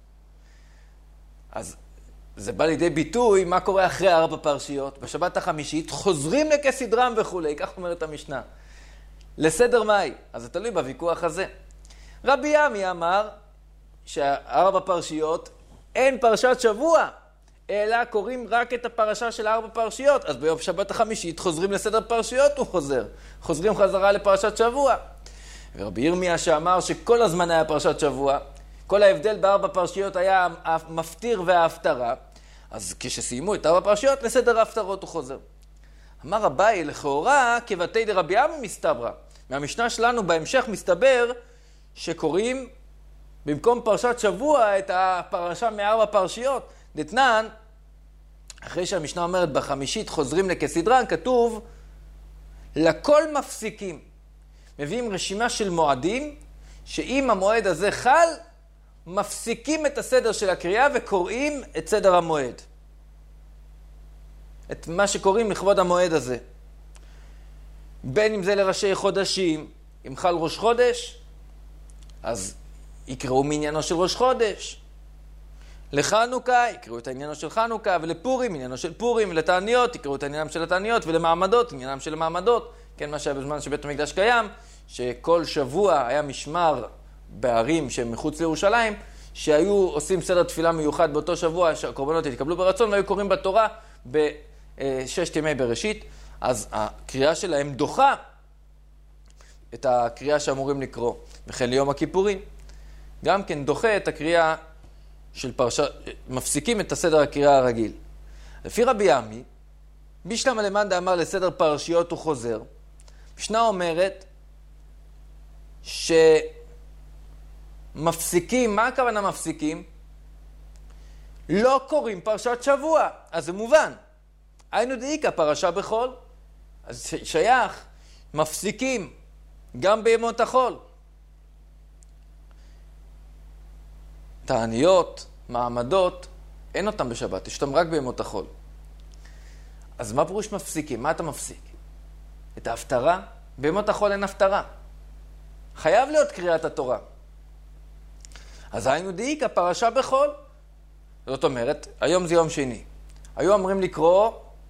אז זה בא לידי ביטוי מה קורה אחרי ארבע פרשיות. בשבת החמישית חוזרים לכסדרם וכולי, כך אומרת המשנה. לסדר מאי, אז זה תלוי בוויכוח הזה. רבי עמי אמר שהארבע פרשיות אין פרשת שבוע, אלא קוראים רק את הפרשה של ארבע פרשיות. אז ביום שבת החמישית חוזרים לסדר פרשיות, הוא חוזר. חוזרים חזרה לפרשת שבוע. ורבי ירמיה שאמר שכל הזמן היה פרשת שבוע, כל ההבדל בארבע פרשיות היה המפטיר וההפטרה, אז כשסיימו את ארבע פרשיות, לסדר ההפטרות הוא חוזר. אמר אביי, לכאורה כבתי דרבי עמי מסתברא. מהמשנה שלנו בהמשך מסתבר שקוראים במקום פרשת שבוע את הפרשה מארבע פרשיות. דתנן, אחרי שהמשנה אומרת בחמישית חוזרים לכסדרן, כתוב לכל מפסיקים. מביאים רשימה של מועדים, שאם המועד הזה חל, מפסיקים את הסדר של הקריאה וקוראים את סדר המועד. את מה שקוראים לכבוד המועד הזה. בין אם זה לראשי חודשים, אם חל ראש חודש, אז יקראו מעניינו של ראש חודש. לחנוכה, יקראו את העניינו של חנוכה, ולפורים, עניינו של פורים, ולתעניות, יקראו את העניינם של התעניות, ולמעמדות, עניינם של המעמדות. כן, מה שהיה בזמן שבית המקדש קיים, שכל שבוע היה משמר בערים שהם מחוץ לירושלים, שהיו עושים סדר תפילה מיוחד באותו שבוע, שהקורבנות יתקבלו ברצון, והיו קוראים בתורה בששת ימי בראשית. אז הקריאה שלהם דוחה את הקריאה שאמורים לקרוא. וכן ליום הכיפורים, גם כן דוחה את הקריאה של פרשה, מפסיקים את הסדר הקריאה הרגיל. לפי רבי עמי, בישלמה למאן דאמר לסדר פרשיות הוא חוזר. משנה אומרת שמפסיקים, מה הכוונה מפסיקים? לא קוראים פרשת שבוע, אז זה מובן. היינו דאיקה פרשה בחול, אז שייך, מפסיקים גם בימות החול. תעניות, מעמדות, אין אותם בשבת, יש אותם רק בימות החול. אז מה פירוש מפסיקים? מה אתה מפסיק? את ההפטרה? בימות החול אין הפטרה. חייב להיות קריאת התורה. אז היינו דאיקה פרשה בחול. זאת אומרת, היום זה יום שני. היו אמורים לקרוא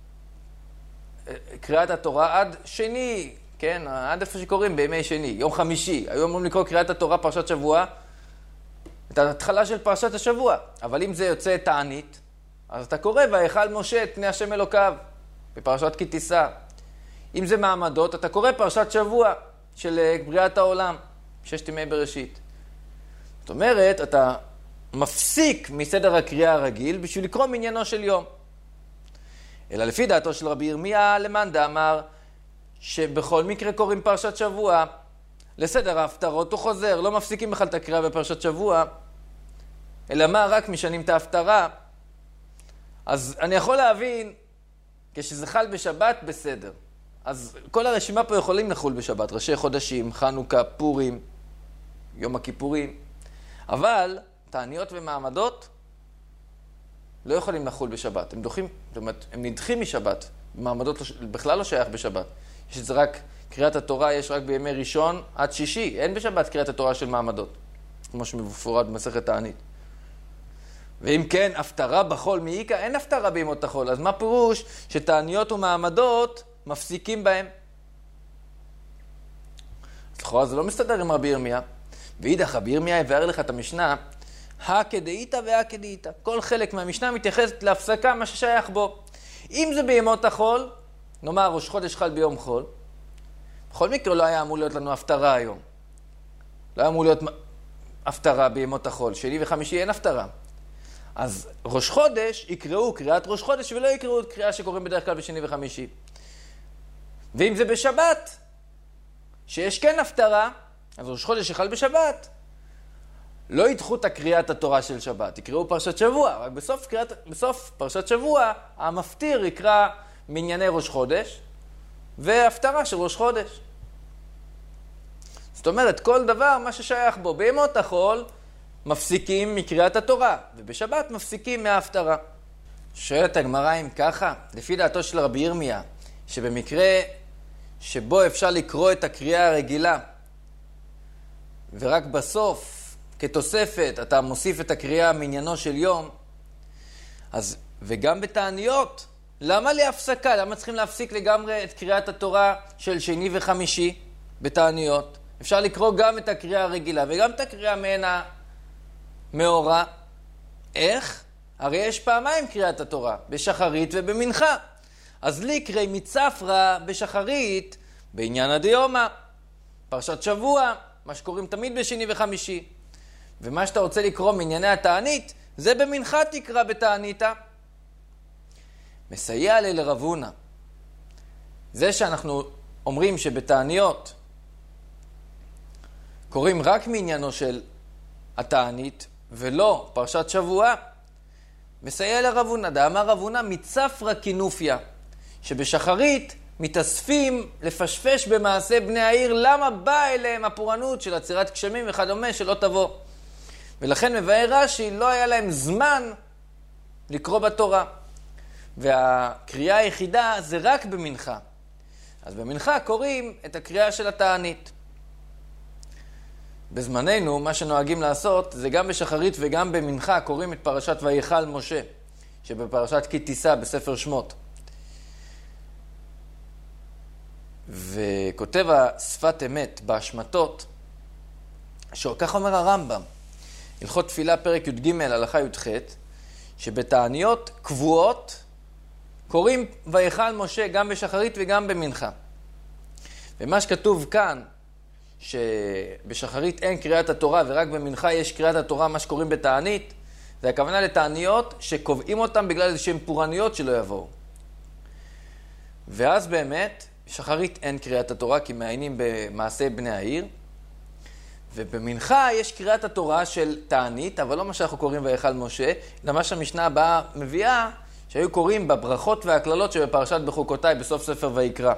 קריאת התורה עד שני, כן? עד איפה שקוראים בימי שני, יום חמישי. היו אמורים לקרוא קריאת התורה פרשת שבוע, את ההתחלה של פרשת השבוע. אבל אם זה יוצא תענית, אז אתה קורא ויכל משה את פני השם אלוקיו, בפרשת כי תישא. אם זה מעמדות, אתה קורא פרשת שבוע של בריאת העולם, ששת ימי בראשית. זאת אומרת, אתה מפסיק מסדר הקריאה הרגיל בשביל לקרוא מעניינו של יום. אלא לפי דעתו של רבי ירמיה למאן דאמר שבכל מקרה קוראים פרשת שבוע, לסדר ההפטרות הוא חוזר, לא מפסיקים בכלל את הקריאה בפרשת שבוע, אלא מה, רק משנים את ההפטרה. אז אני יכול להבין, כשזה חל בשבת, בסדר. אז כל הרשימה פה יכולים לחול בשבת, ראשי חודשים, חנוכה, פורים, יום הכיפורים. אבל תעניות ומעמדות לא יכולים לחול בשבת. הם דוחים, זאת אומרת, הם נדחים משבת. מעמדות בכלל לא שייך בשבת. יש את זה רק, קריאת התורה יש רק בימי ראשון עד שישי. אין בשבת קריאת התורה של מעמדות, כמו שמפורט במסכת תענית. ואם כן, הפטרה בחול מעיקה, אין הפטרה בימות החול. אז מה פירוש שתעניות ומעמדות מפסיקים בהם? אז לכאורה זה לא מסתדר עם רבי ירמיה. ואידך רבי ירמיה יבאר לך את המשנה, הכדאיתא והכדאיתא. כל חלק מהמשנה מתייחס להפסקה מה ששייך בו. אם זה בימות החול, נאמר ראש חודש חל ביום חול, בכל מקרה לא היה אמור להיות לנו הפטרה היום. לא היה אמור להיות הפטרה בימות החול. שני וחמישי אין הפטרה. אז ראש חודש יקראו קריאת ראש חודש ולא יקראו קריאה שקוראים בדרך כלל בשני וחמישי. ואם זה בשבת, שיש כן הפטרה, אז ראש חודש יחל בשבת, לא ידחו את קריאת התורה של שבת, יקראו פרשת שבוע, רק בסוף, קריאת, בסוף פרשת שבוע המפטיר יקרא מנייני ראש חודש והפטרה של ראש חודש. זאת אומרת, כל דבר מה ששייך בו בימות החול מפסיקים מקריאת התורה, ובשבת מפסיקים מההפטרה. שואלת הגמרא אם ככה, לפי דעתו של רבי ירמיה, שבמקרה שבו אפשר לקרוא את הקריאה הרגילה, ורק בסוף, כתוספת, אתה מוסיף את הקריאה מעניינו של יום, אז, וגם בתעניות, למה להפסקה? למה צריכים להפסיק לגמרי את קריאת התורה של שני וחמישי בתעניות? אפשר לקרוא גם את הקריאה הרגילה, וגם את הקריאה מעין המאורה. איך? הרי יש פעמיים קריאת התורה, בשחרית ובמנחה. אז ליקרי מצפרא בשחרית, בעניין הדיומא, פרשת שבוע, מה שקוראים תמיד בשני וחמישי. ומה שאתה רוצה לקרוא מענייני התענית, זה במנחה תקרא בתעניתה. מסייע לי לרב הונא. זה שאנחנו אומרים שבתעניות קוראים רק מעניינו של התענית, ולא פרשת שבוע, מסייע לרב הונא. דאמר רב הונא מצפרא כינופיה, שבשחרית מתאספים לפשפש במעשה בני העיר, למה באה אליהם הפורענות של עצירת גשמים וכדומה שלא תבוא. ולכן מבאר רש"י, לא היה להם זמן לקרוא בתורה. והקריאה היחידה זה רק במנחה. אז במנחה קוראים את הקריאה של התענית. בזמננו, מה שנוהגים לעשות, זה גם בשחרית וגם במנחה קוראים את פרשת ויכל משה, שבפרשת כי תישא בספר שמות. וכותב השפת אמת בהשמטות, שכך אומר הרמב"ם, הלכות תפילה פרק י"ג הלכה י"ח, שבתעניות קבועות קוראים ויכל משה גם בשחרית וגם במנחה. ומה שכתוב כאן, שבשחרית אין קריאת התורה ורק במנחה יש קריאת התורה, מה שקוראים בתענית, זה הכוונה לתעניות שקובעים אותם בגלל איזשהם פורעניות שלא יבואו. ואז באמת, בשחרית אין קריאת התורה כי מעיינים במעשה בני העיר, ובמנחה יש קריאת התורה של תענית, אבל לא מה שאנחנו קוראים ויכל משה, אלא מה שהמשנה הבאה מביאה, שהיו קוראים בברכות והכללות שבפרשת בחוקותיי בסוף ספר ויקרא.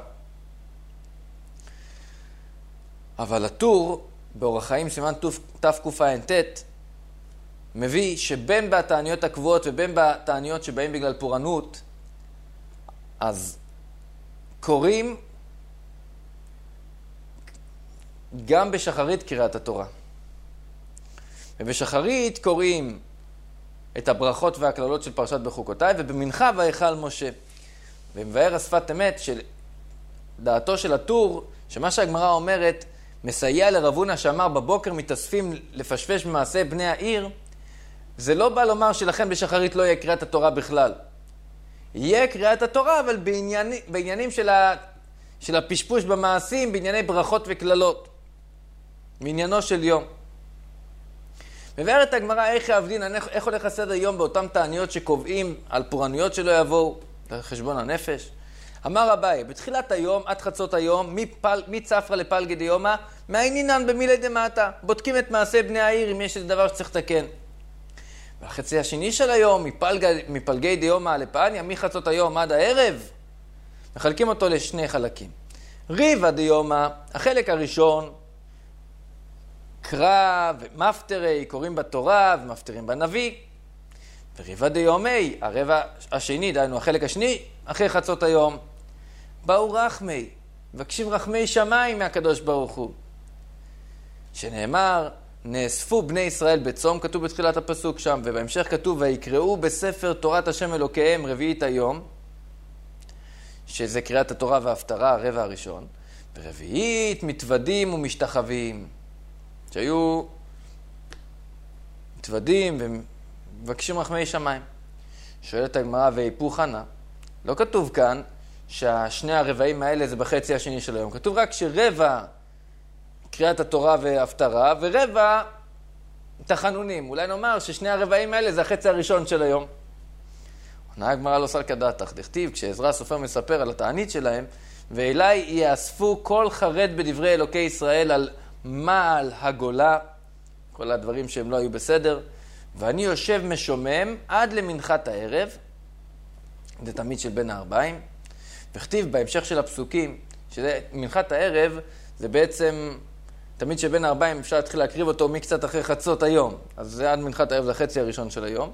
אבל הטור, באורח חיים סימן תקע"ט, מביא שבין בתעניות הקבועות ובין בתעניות שבאים בגלל פורענות, אז קוראים גם בשחרית קריאת התורה. ובשחרית קוראים את הברכות והכללות של פרשת בחוקותיי, ובמנחה ויכל משה. ומבאר השפת אמת של דעתו של הטור, שמה שהגמרא אומרת, מסייע לרב הונא שאמר בבוקר מתאספים לפשפש במעשה בני העיר, זה לא בא לומר שלכן בשחרית לא יהיה קריאת התורה בכלל. יהיה קריאת התורה, אבל בעניינים, בעניינים של, ה, של הפשפוש במעשים, בענייני ברכות וכללות. מעניינו של יום. מבארת הגמרא איך יעבדין, איך הולך הסדר יום באותם תעניות שקובעים על פורענויות שלא יבואו לחשבון הנפש. אמר אביי, בתחילת היום, עד חצות היום, מצפרא לפלגי דיומא, מעיינינן במילי דמטה. בודקים את מעשה בני העיר אם יש איזה דבר שצריך לתקן. והחצי השני של היום, מפלגי, מפלגי דיומא לפעניה, מחצות היום עד הערב, מחלקים אותו לשני חלקים. ריבא דיומא, החלק הראשון, קרא ומפטרי, קוראים בתורה ומפטרים בנביא. ורבע דיומי, הרבע השני, דהיינו החלק השני, אחרי חצות היום, באו רחמי, מבקשים רחמי שמיים מהקדוש ברוך הוא. שנאמר, נאספו בני ישראל בצום, כתוב בתחילת הפסוק שם, ובהמשך כתוב, ויקראו בספר תורת השם אלוקיהם רביעית היום, שזה קריאת התורה וההפטרה, הרבע הראשון, ורביעית מתוודים ומשתחווים, שהיו מתוודים ומבקשים רחמי שמיים. שואלת הגמרא, והיפוך נא, לא כתוב כאן שהשני הרבעים האלה זה בחצי השני של היום, כתוב רק שרבע קריאת התורה וההפטרה, ורבע תחנונים. אולי נאמר ששני הרבעים האלה זה החצי הראשון של היום. עונה הגמרא לא סלקא דעתך, דכתיב, כשעזרא הסופר מספר על התענית שלהם, ואליי יאספו כל חרד בדברי אלוקי ישראל על מעל הגולה, כל הדברים שהם לא היו בסדר, ואני יושב משומם עד למנחת הערב, זה תמיד של בין הארבעים, וכתיב בהמשך של הפסוקים, שזה מנחת הערב, זה בעצם תמיד שבין הארבעים אפשר להתחיל להקריב אותו מקצת אחרי חצות היום, אז זה עד מנחת הערב, זה החצי הראשון של היום,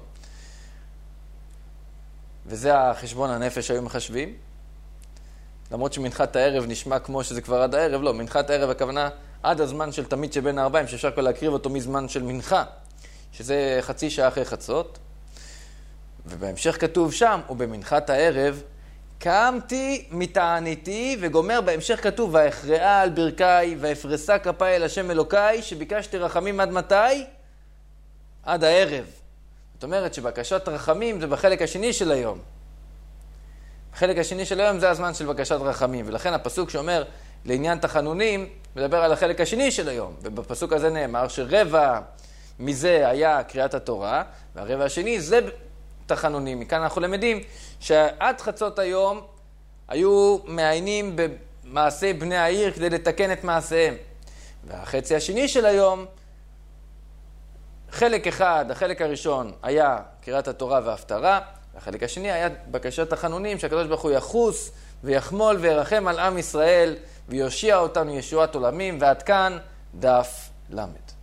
וזה החשבון הנפש שהיו מחשבים, למרות שמנחת הערב נשמע כמו שזה כבר עד הערב, לא, מנחת הערב הכוונה עד הזמן של תמיד שבין הארבעים, שאפשר כבר להקריב אותו מזמן של מנחה, שזה חצי שעה אחרי חצות, ובהמשך כתוב שם, ובמנחת הערב, קמתי מתעניתי, וגומר בהמשך כתוב, והכרעה על ברכי, והפרסה כפי אל השם אלוקי, שביקשתי רחמים עד מתי? עד הערב. זאת אומרת שבקשת רחמים זה בחלק השני של היום. בחלק השני של היום זה הזמן של בקשת רחמים, ולכן הפסוק שאומר לעניין תחנונים, מדבר על החלק השני של היום, ובפסוק הזה נאמר שרבע מזה היה קריאת התורה, והרבע השני זה תחנונים. מכאן אנחנו למדים שעד חצות היום היו מעיינים במעשי בני העיר כדי לתקן את מעשיהם. והחצי השני של היום, חלק אחד, החלק הראשון היה קריאת התורה וההפטרה, והחלק השני היה בקשת תחנונים שהקדוש ברוך הוא יחוס ויחמול וירחם על עם ישראל ויושיע אותנו ישועת עולמים. ועד כאן דף למד.